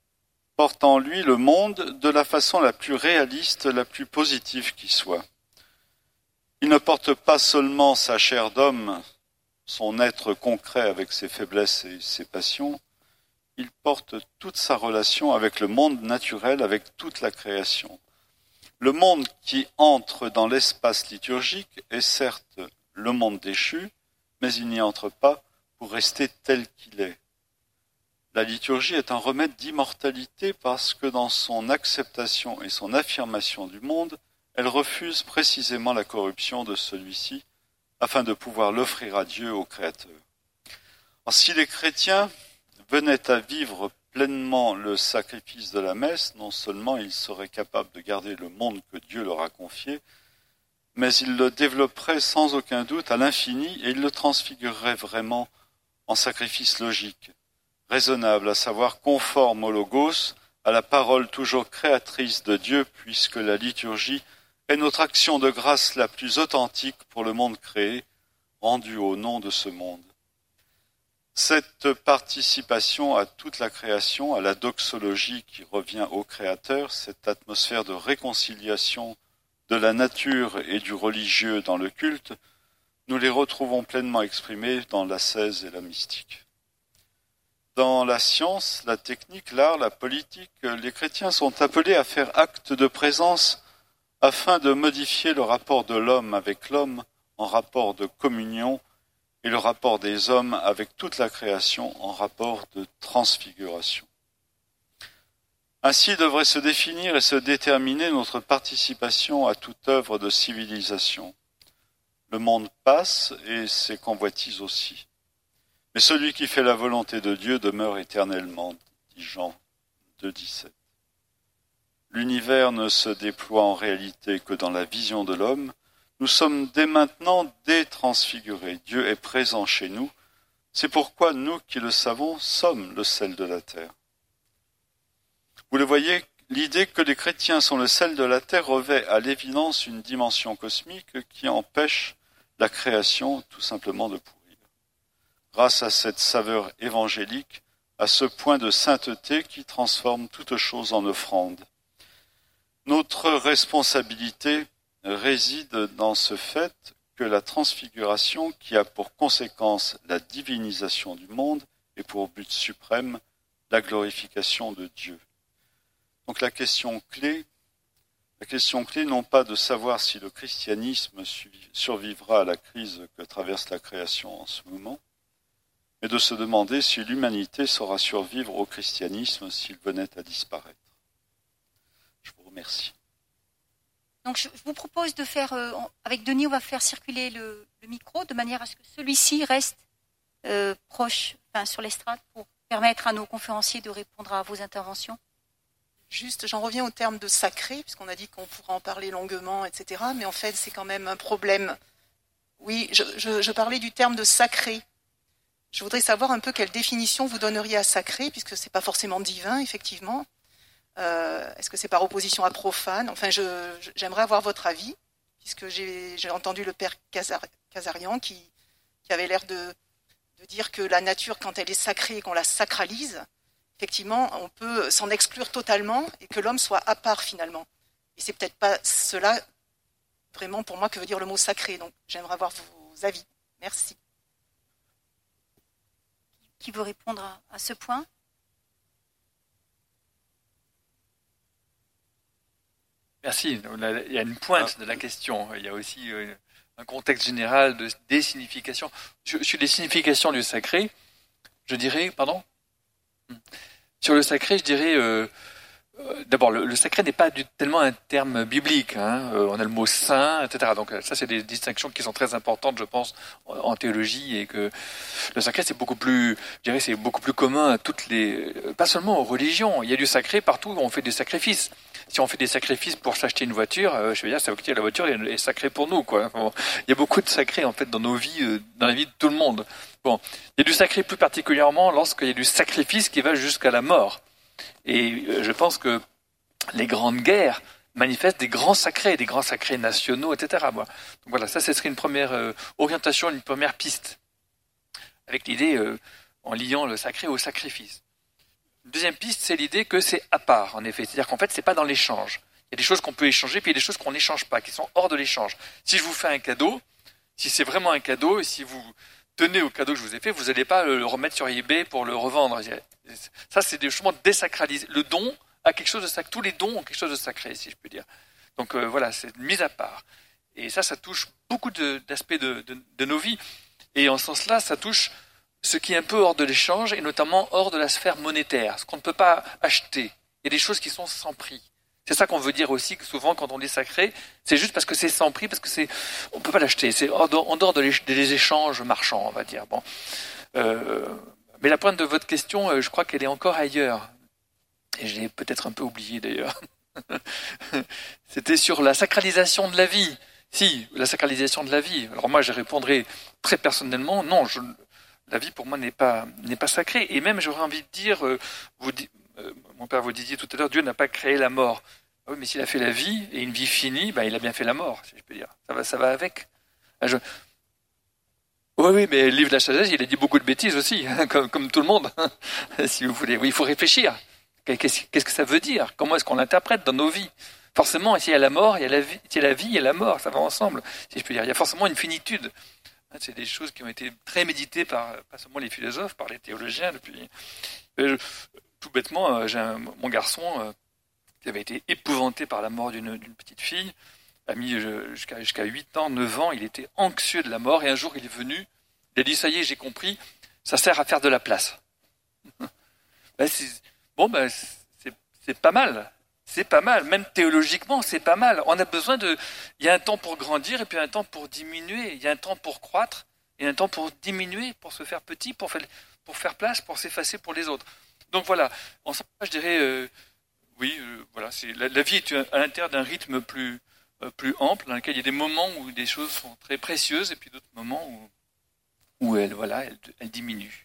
porte en lui le monde de la façon la plus réaliste, la plus positive qui soit. Il ne porte pas seulement sa chair d'homme, son être concret avec ses faiblesses et ses passions, il porte toute sa relation avec le monde naturel, avec toute la création. Le monde qui entre dans l'espace liturgique est certes le monde déchu, mais il n'y entre pas pour rester tel qu'il est. La liturgie est un remède d'immortalité parce que dans son acceptation et son affirmation du monde, elle refuse précisément la corruption de celui-ci afin de pouvoir l'offrir à Dieu, au Créateur. Alors, si les chrétiens venaient à vivre pleinement le sacrifice de la messe, non seulement ils seraient capables de garder le monde que Dieu leur a confié, mais ils le développeraient sans aucun doute à l'infini et ils le transfigureraient vraiment en sacrifice logique, raisonnable, à savoir conforme au Logos, à la parole toujours créatrice de Dieu, puisque la liturgie est notre action de grâce la plus authentique pour le monde créé, rendu au nom de ce monde. Cette participation à toute la création, à la doxologie qui revient au Créateur, cette atmosphère de réconciliation de la nature et du religieux dans le culte, nous les retrouvons pleinement exprimés dans l'ascèse et la mystique. Dans la science, la technique, l'art, la politique, les chrétiens sont appelés à faire acte de présence afin de modifier le rapport de l'homme avec l'homme en rapport de communion et le rapport des hommes avec toute la création en rapport de transfiguration. Ainsi devrait se définir et se déterminer notre participation à toute œuvre de civilisation. Le monde passe et ses convoitises aussi. Mais celui qui fait la volonté de Dieu demeure éternellement, dit Jean deux, dix-sept. L'univers ne se déploie en réalité que dans la vision de l'homme. Nous sommes dès maintenant détransfigurés. Dieu est présent chez nous. C'est pourquoi nous qui le savons sommes le sel de la terre. Vous le voyez, l'idée que les chrétiens sont le sel de la terre revêt à l'évidence une dimension cosmique qui empêche la création tout simplement de pourrir. Grâce à cette saveur évangélique, à ce point de sainteté qui transforme toute chose en offrande. Notre responsabilité réside dans ce fait que la transfiguration, qui a pour conséquence la divinisation du monde et pour but suprême la glorification de Dieu. Donc la question clé, la question clé non pas de savoir si le christianisme survivra à la crise que traverse la création en ce moment, mais de se demander si l'humanité saura survivre au christianisme s'il venait à disparaître. Je vous remercie. Donc je vous propose de faire, euh, avec Denis, on va faire circuler le, le micro de manière à ce que celui-ci reste euh, proche, enfin, sur l'estrade pour permettre à nos conférenciers de répondre à vos interventions. Juste, j'en reviens au terme de sacré, puisqu'on a dit qu'on pourra en parler longuement, et cetera. Mais en fait, c'est quand même un problème. Oui, je, je, je parlais du terme de sacré. Je voudrais savoir un peu quelle définition vous donneriez à sacré, puisque c'est pas forcément divin, effectivement. Euh, est-ce que c'est par opposition à profane? Enfin, je, je, j'aimerais avoir votre avis, puisque j'ai, j'ai entendu le père Casar, Casarian qui, qui avait l'air de, de dire que la nature, quand elle est sacrée et qu'on la sacralise, effectivement, on peut s'en exclure totalement et que l'homme soit à part finalement. Et c'est peut-être pas cela vraiment pour moi que veut dire le mot sacré. Donc, j'aimerais avoir vos avis. Merci. Qui veut répondre à, à ce point? Merci. Il y a une pointe de la question. Il y a aussi un contexte général de désignification. Sur les significations du sacré, je dirais, pardon. Sur le sacré, je dirais, euh, euh, d'abord, le, le sacré n'est pas du, tellement un terme biblique. Hein. Euh, on a le mot saint, et cetera. Donc ça, c'est des distinctions qui sont très importantes, je pense, en, en théologie, et que le sacré, c'est beaucoup plus, je dirais, c'est beaucoup plus commun à toutes les, pas seulement aux religions. Il y a du sacré partout où on fait des sacrifices. Si on fait des sacrifices pour s'acheter une voiture, euh, je veux dire, ça veut dire que la voiture est, est sacrée pour nous, quoi. Bon, il y a beaucoup de sacré en fait dans nos vies, euh, dans la vie de tout le monde. Bon, il y a du sacré plus particulièrement lorsqu'il y a du sacrifice qui va jusqu'à la mort. Et euh, je pense que les grandes guerres manifestent des grands sacrés, des grands sacrés nationaux, et cetera. Bon. Donc voilà, ça, ce serait une première euh, orientation, une première piste, avec l'idée euh, en liant le sacré au sacrifice. Une deuxième piste, c'est l'idée que c'est à part, en effet. C'est-à-dire qu'en fait, c'est pas dans l'échange. Il y a des choses qu'on peut échanger, puis il y a des choses qu'on n'échange pas, qui sont hors de l'échange. Si je vous fais un cadeau, si c'est vraiment un cadeau, et si vous tenez au cadeau que je vous ai fait, vous n'allez pas le remettre sur eBay pour le revendre. Ça, c'est justement désacraliser. Le don a quelque chose de sacré. Tous les dons ont quelque chose de sacré, si je peux dire. Donc euh, voilà, c'est une mise à part. Et ça, ça touche beaucoup de, d'aspects de, de, de nos vies. Et en ce sens-là, ça touche ce qui est un peu hors de l'échange, et notamment hors de la sphère monétaire, ce qu'on ne peut pas acheter. Il y a des choses qui sont sans prix. C'est ça qu'on veut dire aussi, que souvent, quand on dit sacré, c'est juste parce que c'est sans prix, parce que c'est, on peut pas l'acheter. C'est en dehors, en dehors de les, des échanges marchands, on va dire. Bon. Euh, mais la pointe de votre question, je crois qu'elle est encore ailleurs. Et je l'ai peut-être un peu oubliée, d'ailleurs. C'était sur la sacralisation de la vie. Si, la sacralisation de la vie. Alors moi, je répondrai très personnellement, non, je, la vie pour moi n'est pas, n'est pas sacrée. Et même, j'aurais envie de dire, euh, vous, euh, mon père vous disiez tout à l'heure, Dieu n'a pas créé la mort. Ah oui, mais s'il a fait la vie, et une vie finie, ben, il a bien fait la mort, si je peux dire. Ça va, ça va avec. Je... Oui, oui, mais le livre de la sagesse, il a dit beaucoup de bêtises aussi, hein, comme, comme tout le monde, si vous voulez. Oui, il faut réfléchir. Qu'est-ce, qu'est-ce que ça veut dire? Comment est-ce qu'on l'interprète dans nos vies? Forcément, s'il y a la mort, il y a la vie, s'il y a la vie, il y a la mort, ça va ensemble, si je peux dire. Il y a forcément une finitude. C'est des choses qui ont été très méditées par, pas seulement les philosophes, par les théologiens, depuis. Euh, tout bêtement, euh, j'ai un, mon garçon, euh, qui avait été épouvanté par la mort d'une, d'une petite fille, a mis euh, jusqu'à, jusqu'à huit ans, neuf ans, il était anxieux de la mort, et un jour il est venu, il a dit, ça y est, j'ai compris, ça sert à faire de la place. ben, c'est, bon, ben, c'est, c'est pas mal. C'est pas mal, même théologiquement, c'est pas mal. On a besoin de... Il y a un temps pour grandir et puis un temps pour diminuer. Il y a un temps pour croître et un temps pour diminuer, pour se faire petit, pour faire, pour faire place, pour s'effacer pour les autres. Donc voilà, en ça, je dirais, euh, oui, euh, voilà, c'est, la, la vie est à l'intérieur d'un rythme plus, euh, plus ample, dans lequel il y a des moments où des choses sont très précieuses et puis d'autres moments où, où elles, voilà, elles, elles diminuent.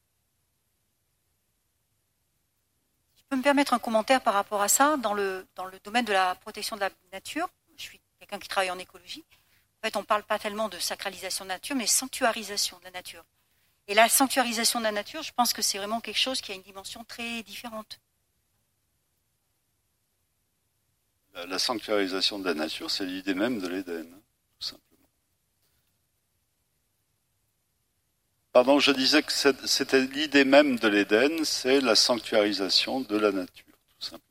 Je peux me permettre un commentaire par rapport à ça dans le, dans le domaine de la protection de la nature. Je suis quelqu'un qui travaille en écologie. En fait, on ne parle pas tellement de sacralisation de la nature, mais sanctuarisation de la nature. Et la sanctuarisation de la nature, je pense que c'est vraiment quelque chose qui a une dimension très différente. La, la sanctuarisation de la nature, c'est l'idée même de l'Éden, tout simplement. Pardon, je disais que c'était l'idée même de l'Éden, c'est la sanctuarisation de la nature, tout simplement.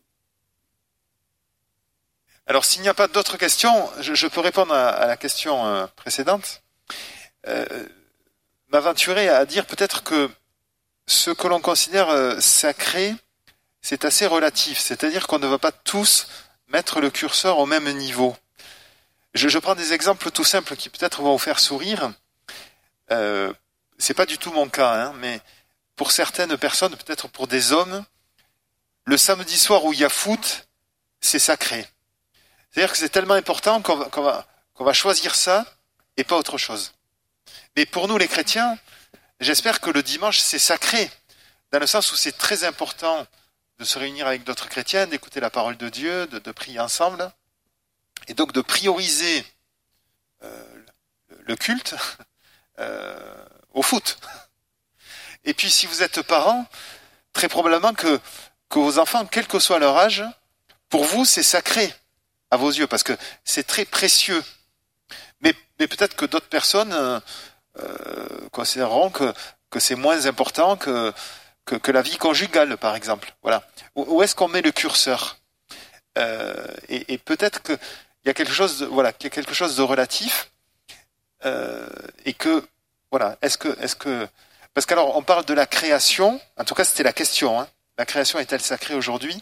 Alors, s'il n'y a pas d'autres questions, je, je peux répondre à, à la question euh, précédente. Euh, m'aventurer à dire peut-être que ce que l'on considère euh, sacré, c'est assez relatif. C'est-à-dire qu'on ne va pas tous mettre le curseur au même niveau. Je, je prends des exemples tout simples qui peut-être vont vous faire sourire. Euh, C'est pas du tout mon cas, hein, mais pour certaines personnes, peut-être pour des hommes, le samedi soir où il y a foot, c'est sacré. C'est-à-dire que c'est tellement important qu'on va, qu'on va, qu'on va choisir ça et pas autre chose. Mais pour nous les chrétiens, j'espère que le dimanche c'est sacré, dans le sens où c'est très important de se réunir avec d'autres chrétiens, d'écouter la parole de Dieu, de, de prier ensemble, et donc de prioriser euh, le culte euh, au foot. Et puis si vous êtes parents, très probablement que, que vos enfants, quel que soit leur âge, pour vous c'est sacré à vos yeux, parce que c'est très précieux. Mais, mais peut-être que d'autres personnes euh, euh, considéreront que, que c'est moins important que, que, que la vie conjugale, par exemple. Voilà. Où, où est-ce qu'on met le curseur euh, et, et peut-être qu'il y a quelque chose de, voilà, qu'il y a quelque chose de relatif euh, et que voilà, est-ce que, est-ce que, parce qu'alors on parle de la création. En tout cas, c'était la question. Hein. La création est-elle sacrée aujourd'hui?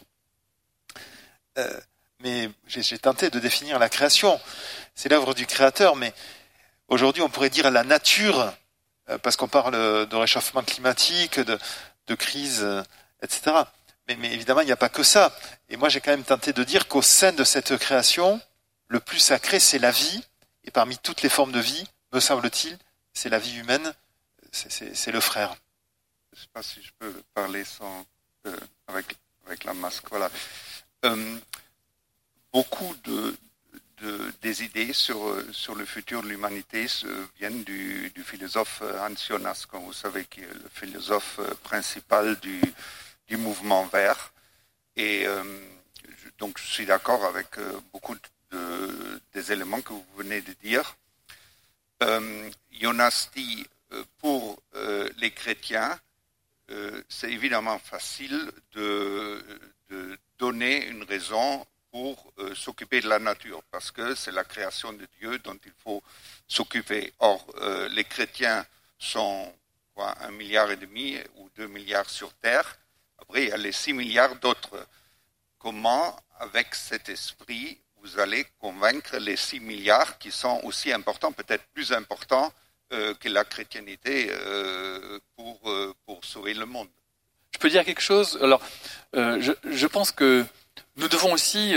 euh, Mais j'ai, j'ai tenté de définir la création. C'est l'œuvre du Créateur, mais aujourd'hui on pourrait dire la nature, euh, parce qu'on parle de réchauffement climatique, de, de crise, euh, et cetera. Mais, mais évidemment, il n'y a pas que ça. Et moi, j'ai quand même tenté de dire qu'au sein de cette création, le plus sacré, c'est la vie. Et parmi toutes les formes de vie, me semble-t-il, c'est la vie humaine, c'est, c'est, c'est le frère. Je ne sais pas si je peux parler sans, euh, avec, avec la masque. Voilà. Euh, beaucoup de, de, des idées sur, sur le futur de l'humanité viennent du, du philosophe Hans Jonas, comme vous savez, qui est le philosophe principal du, du mouvement vert. Et euh, je, donc je suis d'accord avec euh, beaucoup de, des éléments que vous venez de dire. Euh, Jonas dit, euh, pour euh, les chrétiens, euh, c'est évidemment facile de, de donner une raison pour euh, s'occuper de la nature, parce que c'est la création de Dieu dont il faut s'occuper. Or, euh, les chrétiens sont quoi, un milliard et demi ou deux milliards sur Terre. Après, il y a les six milliards d'autres. Comment, avec cet esprit, vous allez convaincre les six milliards qui sont aussi importants, peut-être plus importants euh, que la chrétienté euh, pour, euh, pour sauver le monde? Je peux dire quelque chose? Alors, euh, je, je pense que nous devons aussi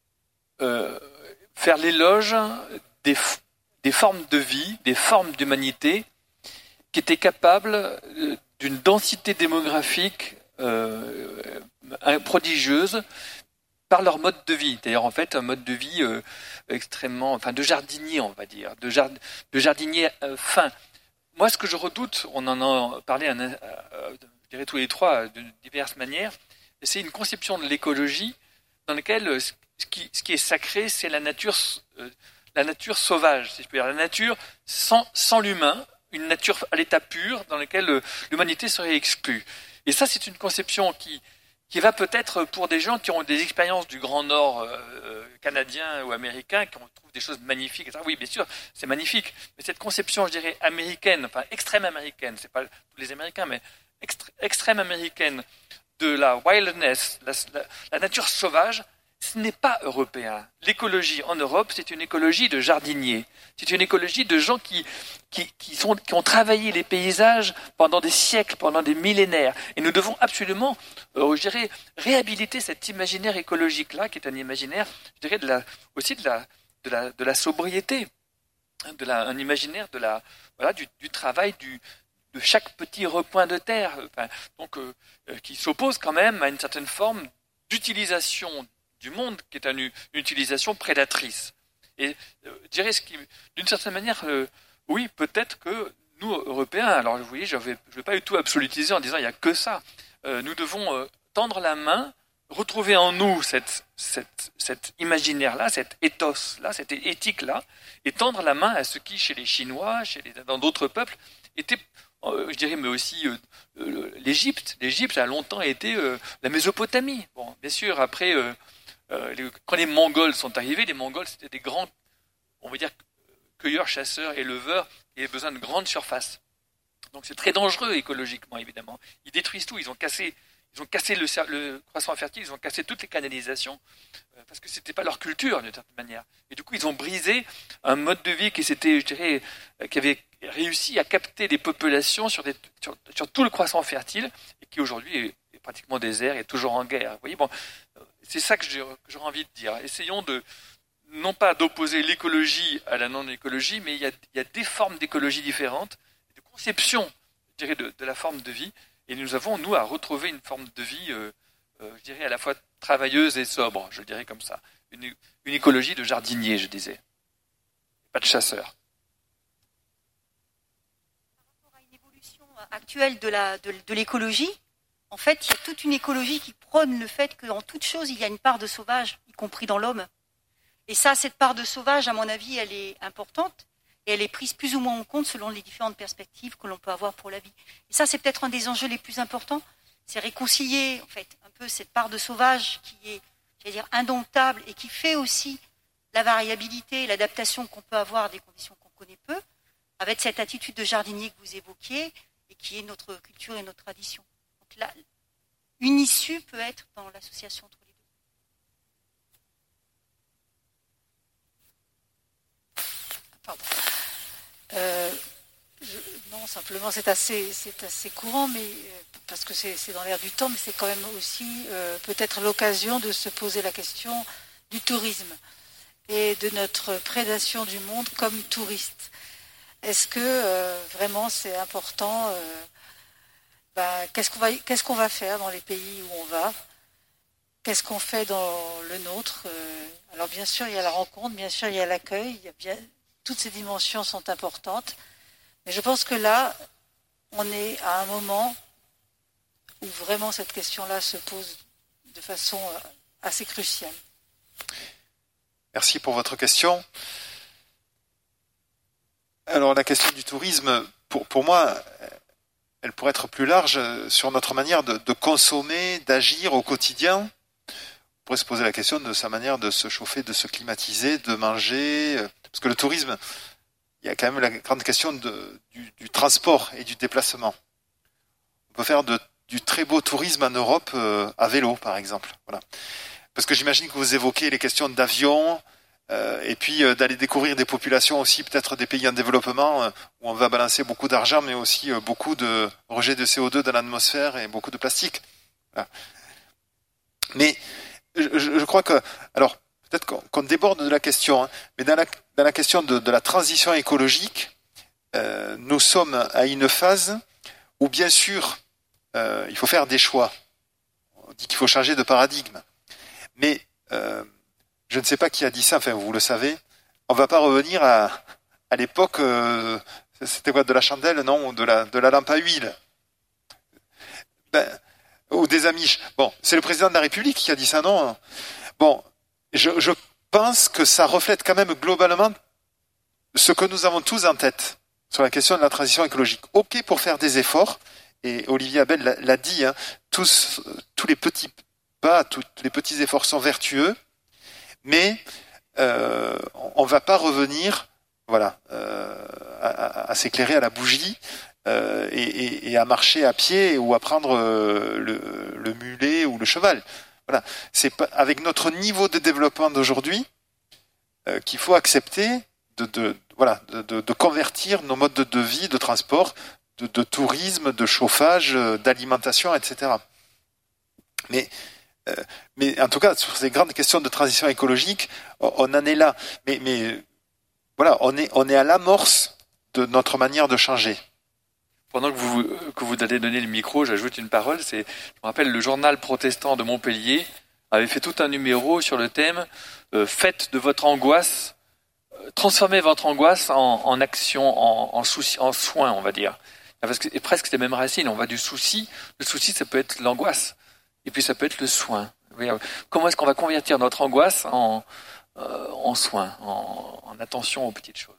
euh, faire l'éloge des, des formes de vie, des formes d'humanité qui étaient capables d'une densité démographique euh, prodigieuse par leur mode de vie. D'ailleurs, en fait, un mode de vie euh, extrêmement, enfin, de jardinier, on va dire, de, jard, de jardinier euh, fin. Moi, ce que je redoute, on en a parlé, euh, euh, je dirais tous les trois, de diverses manières, c'est une conception de l'écologie dans laquelle ce qui, ce qui est sacré, c'est la nature, euh, la nature sauvage, si je peux dire, la nature sans, sans l'humain, une nature à l'état pur dans laquelle euh, l'humanité serait exclue. Et ça, c'est une conception qui, qui va peut-être pour des gens qui ont des expériences du Grand Nord euh, canadien ou américain, qui trouvent des choses magnifiques. Et ça, oui, bien sûr, c'est magnifique. Mais cette conception, je dirais, américaine, enfin extrême américaine, c'est pas tous les Américains, mais extré- extrême américaine de la wildness, la, la, la nature sauvage, ce n'est pas européen. L'écologie en Europe, c'est une écologie de jardiniers. C'est une écologie de gens qui, qui, qui, sont, qui ont travaillé les paysages pendant des siècles, pendant des millénaires. Et nous devons absolument, euh, je dirais, réhabiliter cet imaginaire écologique-là, qui est un imaginaire, je dirais, de la, aussi de la, de la, de la sobriété, de la, un imaginaire de la, voilà, du, du travail, du, de chaque petit recoin de terre, enfin, donc, euh, euh, qui s'oppose quand même à une certaine forme d'utilisation du monde, qui est une, une utilisation prédatrice. Et euh, je dirais, ce qui, d'une certaine manière, euh, oui, peut-être que nous, Européens, alors vous voyez, je ne vais, je vais pas du tout absolutiser en disant il n'y a que ça, euh, nous devons euh, tendre la main, retrouver en nous cette, cette, cet imaginaire-là, cet ethos-là, cette éthique-là, et tendre la main à ce qui, chez les Chinois, chez les, dans d'autres peuples, était, euh, je dirais, mais aussi euh, euh, l'Égypte. L'Égypte a longtemps été euh, la Mésopotamie. Bon, bien sûr, après... Euh, Euh, les, quand les Mongols sont arrivés, les Mongols c'était des grands, on va dire, cueilleurs, chasseurs, éleveurs, qui avaient besoin de grandes surfaces. Donc c'est très dangereux écologiquement, évidemment. Ils détruisent tout, ils ont cassé, ils ont cassé le, le croissant fertile, ils ont cassé toutes les canalisations, euh, parce que c'était pas leur culture d'une certaine manière. Et du coup, ils ont brisé un mode de vie qui s'était, je dirais, euh, qui avait réussi à capter des populations sur, des, sur, sur tout le croissant fertile, et qui aujourd'hui est, est pratiquement désert et toujours en guerre. Vous voyez, bon. C'est ça que j'aurais envie de dire. Essayons de, non pas d'opposer l'écologie à la non-écologie, mais il y a, il y a des formes d'écologie différentes, de conception, je dirais, de, de la forme de vie. Et nous avons, nous, à retrouver une forme de vie, euh, euh, je dirais, à la fois travailleuse et sobre, je dirais comme ça. Une, une écologie de jardinier, je disais. Pas de chasseur. Par rapport à une évolution actuelle de, la, de, de l'écologie, en fait, il y a toute une écologie qui prône le fait qu'en toute chose, il y a une part de sauvage, y compris dans l'homme. Et ça, cette part de sauvage, à mon avis, elle est importante et elle est prise plus ou moins en compte selon les différentes perspectives que l'on peut avoir pour la vie. Et ça, c'est peut-être un des enjeux les plus importants, c'est réconcilier en fait un peu cette part de sauvage qui est, j'allais dire, indomptable et qui fait aussi la variabilité, l'adaptation qu'on peut avoir à des conditions qu'on connaît peu, avec cette attitude de jardinier que vous évoquiez et qui est notre culture et notre tradition. Donc là, une issue peut être dans l'association entre les deux. Pardon. Euh, je, non, simplement, c'est assez, c'est assez courant, mais euh, parce que c'est, c'est dans l'air du temps, mais c'est quand même aussi euh, peut-être l'occasion de se poser la question du tourisme et de notre prédation du monde comme touriste. Est-ce que euh, vraiment c'est important euh, bah, qu'est-ce qu'on va, qu'est-ce qu'on va faire dans les pays où on va? Qu'est-ce qu'on fait dans le nôtre? euh, Alors bien sûr, il y a la rencontre, bien sûr, il y a l'accueil, il y a bien, toutes ces dimensions sont importantes. Mais je pense que là, on est à un moment où vraiment cette question-là se pose de façon assez cruciale. Merci pour votre question. Alors la question du tourisme, pour, pour moi, elle pourrait être plus large sur notre manière de, de consommer, d'agir au quotidien. On pourrait se poser la question de sa manière de se chauffer, de se climatiser, de manger. Parce que le tourisme, il y a quand même la grande question de, du, du transport et du déplacement. On peut faire de, du très beau tourisme en Europe euh, à vélo, par exemple. Voilà. Parce que j'imagine que vous évoquez les questions d'avion, euh, et puis euh, d'aller découvrir des populations aussi, peut-être des pays en développement, euh, où on va balancer beaucoup d'argent, mais aussi euh, beaucoup de rejets de C O deux dans l'atmosphère et beaucoup de plastique. Voilà. Mais je, je crois que, alors peut-être qu'on, qu'on déborde de la question, hein, mais dans la, dans la question de, de la transition écologique, euh, nous sommes à une phase où bien sûr euh, il faut faire des choix. On dit qu'il faut changer de paradigme, mais euh, je ne sais pas qui a dit ça, enfin vous le savez, on ne va pas revenir à, à l'époque, euh, c'était quoi, de la chandelle, non, ou de la, de la lampe à huile, ben, ou des Amish. Bon, c'est le président de la République qui a dit ça, non? Bon, je, je pense que ça reflète quand même globalement ce que nous avons tous en tête sur la question de la transition écologique. Ok pour faire des efforts, et Olivier Abel l'a, l'a dit, hein, tous, tous les petits pas, tous les petits efforts sont vertueux, mais euh, on ne va pas revenir, voilà, euh, à, à s'éclairer à la bougie euh, et, et, et à marcher à pied ou à prendre euh, le, le mulet ou le cheval. Voilà, c'est pas, avec notre niveau de développement d'aujourd'hui euh, qu'il faut accepter de, de voilà de, de, de convertir nos modes de, de vie, de transport, de, de tourisme, de chauffage, d'alimentation, et cetera. Mais Euh, mais en tout cas, sur ces grandes questions de transition écologique, on en est là. Mais, mais voilà, on est, on est à l'amorce de notre manière de changer. Pendant que vous, que vous allez donner le micro, j'ajoute une parole. C'est, je me rappelle, le journal protestant de Montpellier avait fait tout un numéro sur le thème euh, « Faites de votre angoisse, euh, transformez votre angoisse en, en action, en, en, souci, en soin, on va dire. » Parce que et presque c'est les mêmes racines. On va du souci. Le souci, ça peut être l'angoisse. Et puis ça peut être le soin. Comment est-ce qu'on va convertir notre angoisse en, euh, en soin, en, en attention aux petites choses?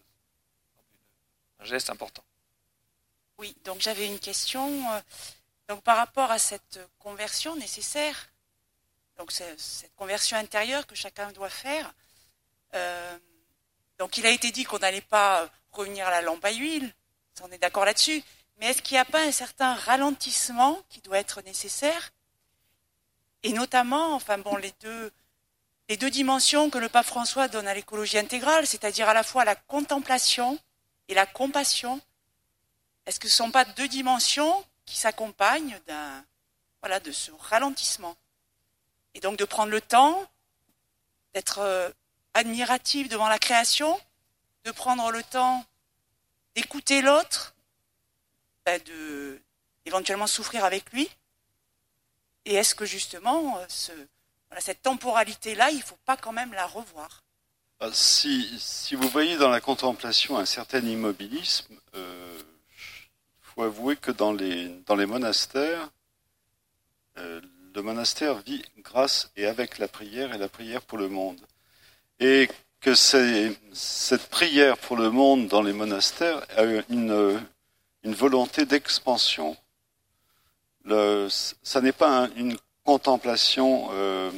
Un geste important. Oui, donc j'avais une question. Donc par rapport à cette conversion nécessaire, donc cette conversion intérieure que chacun doit faire, euh, donc il a été dit qu'on n'allait pas revenir à la lampe à huile, on est d'accord là-dessus, mais est-ce qu'il n'y a pas un certain ralentissement qui doit être nécessaire? Et notamment, enfin bon, les deux, les deux dimensions que le pape François donne à l'écologie intégrale, c'est-à-dire à la fois la contemplation et la compassion. Est-ce que ce ne sont pas deux dimensions qui s'accompagnent d'un, voilà, de ce ralentissement? Et donc de prendre le temps d'être admiratif devant la création, de prendre le temps d'écouter l'autre, ben de éventuellement souffrir avec lui. Et est-ce que justement, ce, voilà, cette temporalité-là, il ne faut pas quand même la revoir? Si, si vous voyez dans la contemplation un certain immobilisme, il euh, faut avouer que dans les, dans les monastères, euh, le monastère vit grâce et avec la prière et la prière pour le monde. Et que c'est, cette prière pour le monde dans les monastères a une, une volonté d'expansion. Le, ça n'est pas un, une contemplation euh,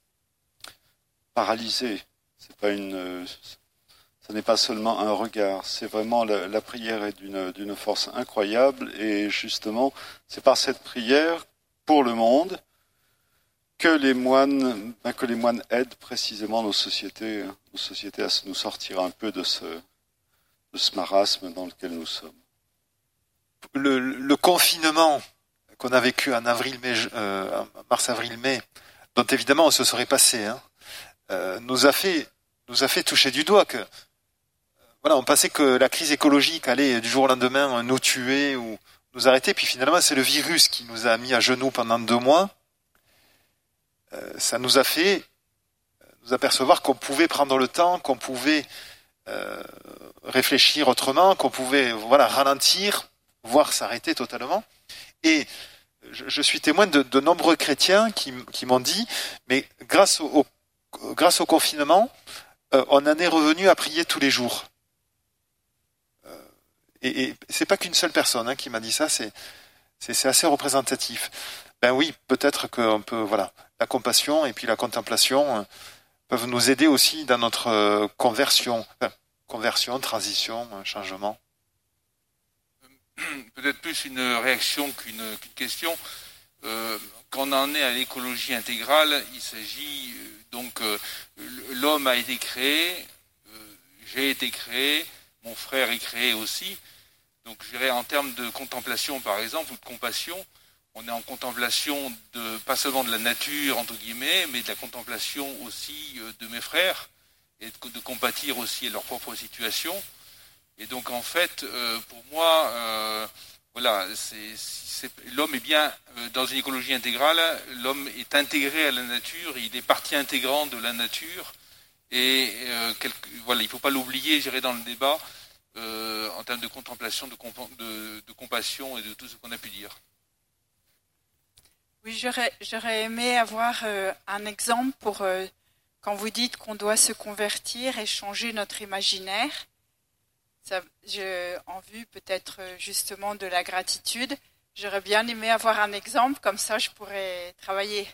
paralysée. C'est pas une, euh, ça n'est pas seulement un regard. C'est vraiment la, la prière est d'une, d'une force incroyable. Et justement, c'est par cette prière pour le monde que les moines, ben, que les moines aident précisément nos sociétés, nos sociétés à nous sortir un peu de ce, de ce marasme dans lequel nous sommes. Le, le confinement qu'on a vécu en avril-mai, euh, mars-avril-mai, dont évidemment on se serait passé, hein, euh, nous a fait, nous a fait toucher du doigt que, euh, voilà, on pensait que la crise écologique allait du jour au lendemain nous tuer ou nous arrêter, puis finalement c'est le virus qui nous a mis à genoux pendant deux mois. Euh, ça nous a fait nous apercevoir qu'on pouvait prendre le temps, qu'on pouvait euh, réfléchir autrement, qu'on pouvait, voilà, ralentir, voire s'arrêter totalement. Et je, je suis témoin de, de nombreux chrétiens qui, qui m'ont dit, mais grâce au, au, grâce au confinement, euh, on en est revenu à prier tous les jours. Euh, et, et c'est pas qu'une seule personne hein, qui m'a dit ça, c'est, c'est, c'est assez représentatif. Ben oui, peut-être qu'on peut, voilà, la compassion et puis la contemplation euh, peuvent nous aider aussi dans notre euh, conversion, enfin, conversion, transition, euh, changement. Peut-être plus une réaction qu'une, qu'une question. Euh, quand on en est à l'écologie intégrale, il s'agit euh, donc euh, l'homme a été créé, euh, j'ai été créé, mon frère est créé aussi. Donc je dirais en termes de contemplation par exemple ou de compassion, on est en contemplation de pas seulement de la nature entre guillemets, mais de la contemplation aussi euh, de mes frères et de, de compatir aussi à leur propre situation. Et donc en fait, euh, pour moi, euh, voilà, c'est, c'est, l'homme est bien euh, dans une écologie intégrale. L'homme est intégré à la nature, il est partie intégrante de la nature. Et euh, quelque, voilà, il ne faut pas l'oublier, je dirais, dans le débat euh, en termes de contemplation, de, comp- de, de compassion et de tout ce qu'on a pu dire. Oui, j'aurais, j'aurais aimé avoir euh, un exemple pour euh, quand vous dites qu'on doit se convertir et changer notre imaginaire. Ça, je, en vue peut-être justement de la gratitude, j'aurais bien aimé avoir un exemple, comme ça je pourrais travailler.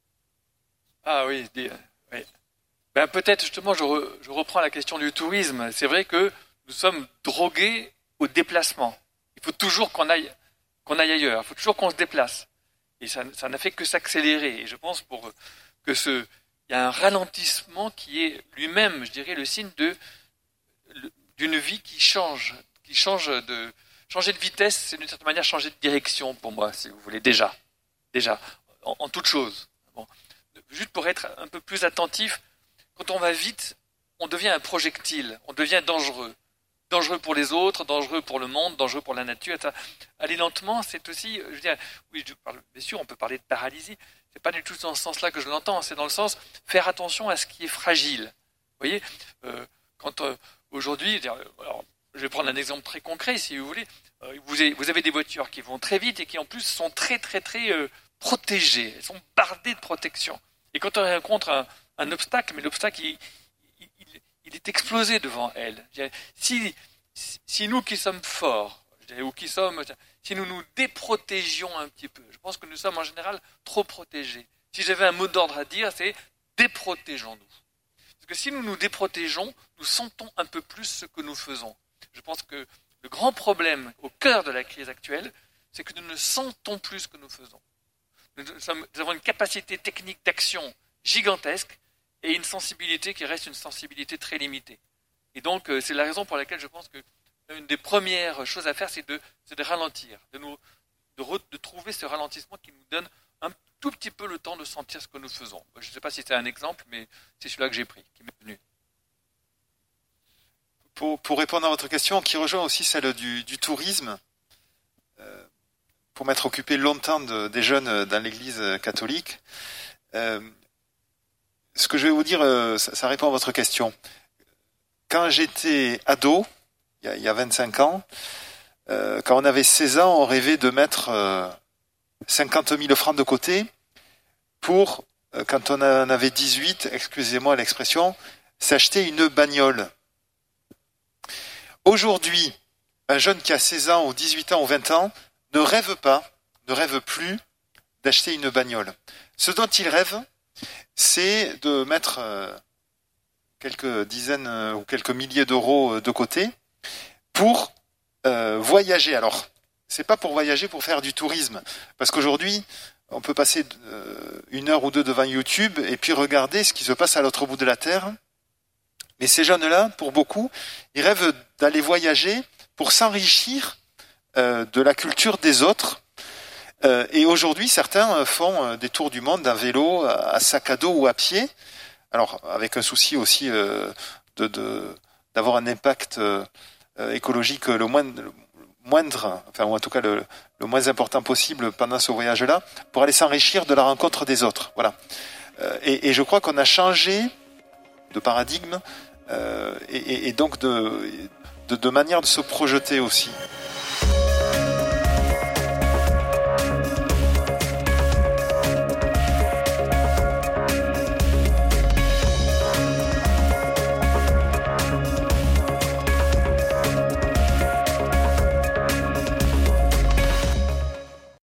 Ah oui, oui. Ben, peut-être justement, je, re, je reprends la question du tourisme. C'est vrai que nous sommes drogués au déplacement. Il faut toujours qu'on aille, qu'on aille ailleurs, il faut toujours qu'on se déplace. Et ça, ça n'a fait que s'accélérer. Et je pense pour que ce, il y a un ralentissement qui est lui-même, je dirais, le signe de le, d'une vie qui change, qui change de changer de vitesse, c'est d'une certaine manière changer de direction pour moi, si vous voulez, déjà, déjà, en, en toute chose. Bon. Juste pour être un peu plus attentif, quand on va vite, on devient un projectile, on devient dangereux. Dangereux pour les autres, dangereux pour le monde, dangereux pour la nature. Aller lentement, c'est aussi, je veux dire, oui, je parle, bien sûr, on peut parler de paralysie, c'est pas du tout dans ce sens-là que je l'entends, c'est dans le sens faire attention à ce qui est fragile. Vous voyez, euh, quand euh, aujourd'hui, alors, je vais prendre un exemple très concret, si vous voulez. Vous avez, vous avez des voitures qui vont très vite et qui en plus sont très très très euh, protégées. Elles sont bardées de protection. Et quand on rencontre un, un obstacle, mais l'obstacle il, il, il, il est explosé devant elle. Si, si nous qui sommes forts, ou qui sommes, si nous nous déprotégions un petit peu, je pense que nous sommes en général trop protégés. Si j'avais un mot d'ordre à dire, c'est déprotégeons-nous. Parce que si nous nous déprotégeons, nous sentons un peu plus ce que nous faisons. Je pense que le grand problème au cœur de la crise actuelle, c'est que nous ne sentons plus ce que nous faisons. Nous, sommes, nous avons une capacité technique d'action gigantesque et une sensibilité qui reste une sensibilité très limitée. Et donc, c'est la raison pour laquelle je pense qu'une des premières choses à faire, c'est de, c'est de ralentir, de, nous, de, re, de trouver ce ralentissement qui nous donne un tout petit peu le temps de sentir ce que nous faisons. Je ne sais pas si c'est un exemple, mais c'est celui-là que j'ai pris, qui m'est venu. Pour, pour répondre à votre question, qui rejoint aussi celle du, du tourisme, euh, pour m'être occupé longtemps de, des jeunes dans l'Église catholique, euh, ce que je vais vous dire, euh, ça, ça répond à votre question. Quand j'étais ado, il y a, il y a vingt-cinq ans, euh, quand on avait seize ans, on rêvait de mettre euh, cinquante mille francs de côté pour, euh, quand on en avait dix-huit, excusez-moi l'expression, s'acheter une bagnole. Aujourd'hui, un jeune qui a seize ans ou dix-huit ans ou vingt ans ne rêve pas, ne rêve plus d'acheter une bagnole. Ce dont il rêve, c'est de mettre quelques dizaines ou quelques milliers d'euros de côté pour euh, voyager. Alors, c'est pas pour voyager, pour faire du tourisme. Parce qu'aujourd'hui, on peut passer euh, une heure ou deux devant YouTube et puis regarder ce qui se passe à l'autre bout de la Terre. Mais ces jeunes-là, pour beaucoup, ils rêvent d'aller voyager pour s'enrichir euh, de la culture des autres. Euh, et aujourd'hui, certains font des tours du monde à vélo, à sac à dos ou à pied. Alors, avec un souci aussi euh, de, de, d'avoir un impact euh, écologique le moindre, le moindre, enfin, ou en tout cas le, le moins important possible pendant ce voyage-là, pour aller s'enrichir de la rencontre des autres. Voilà. Euh, et, et je crois qu'on a changé de paradigme euh, et, et donc de, de, de manière de se projeter aussi.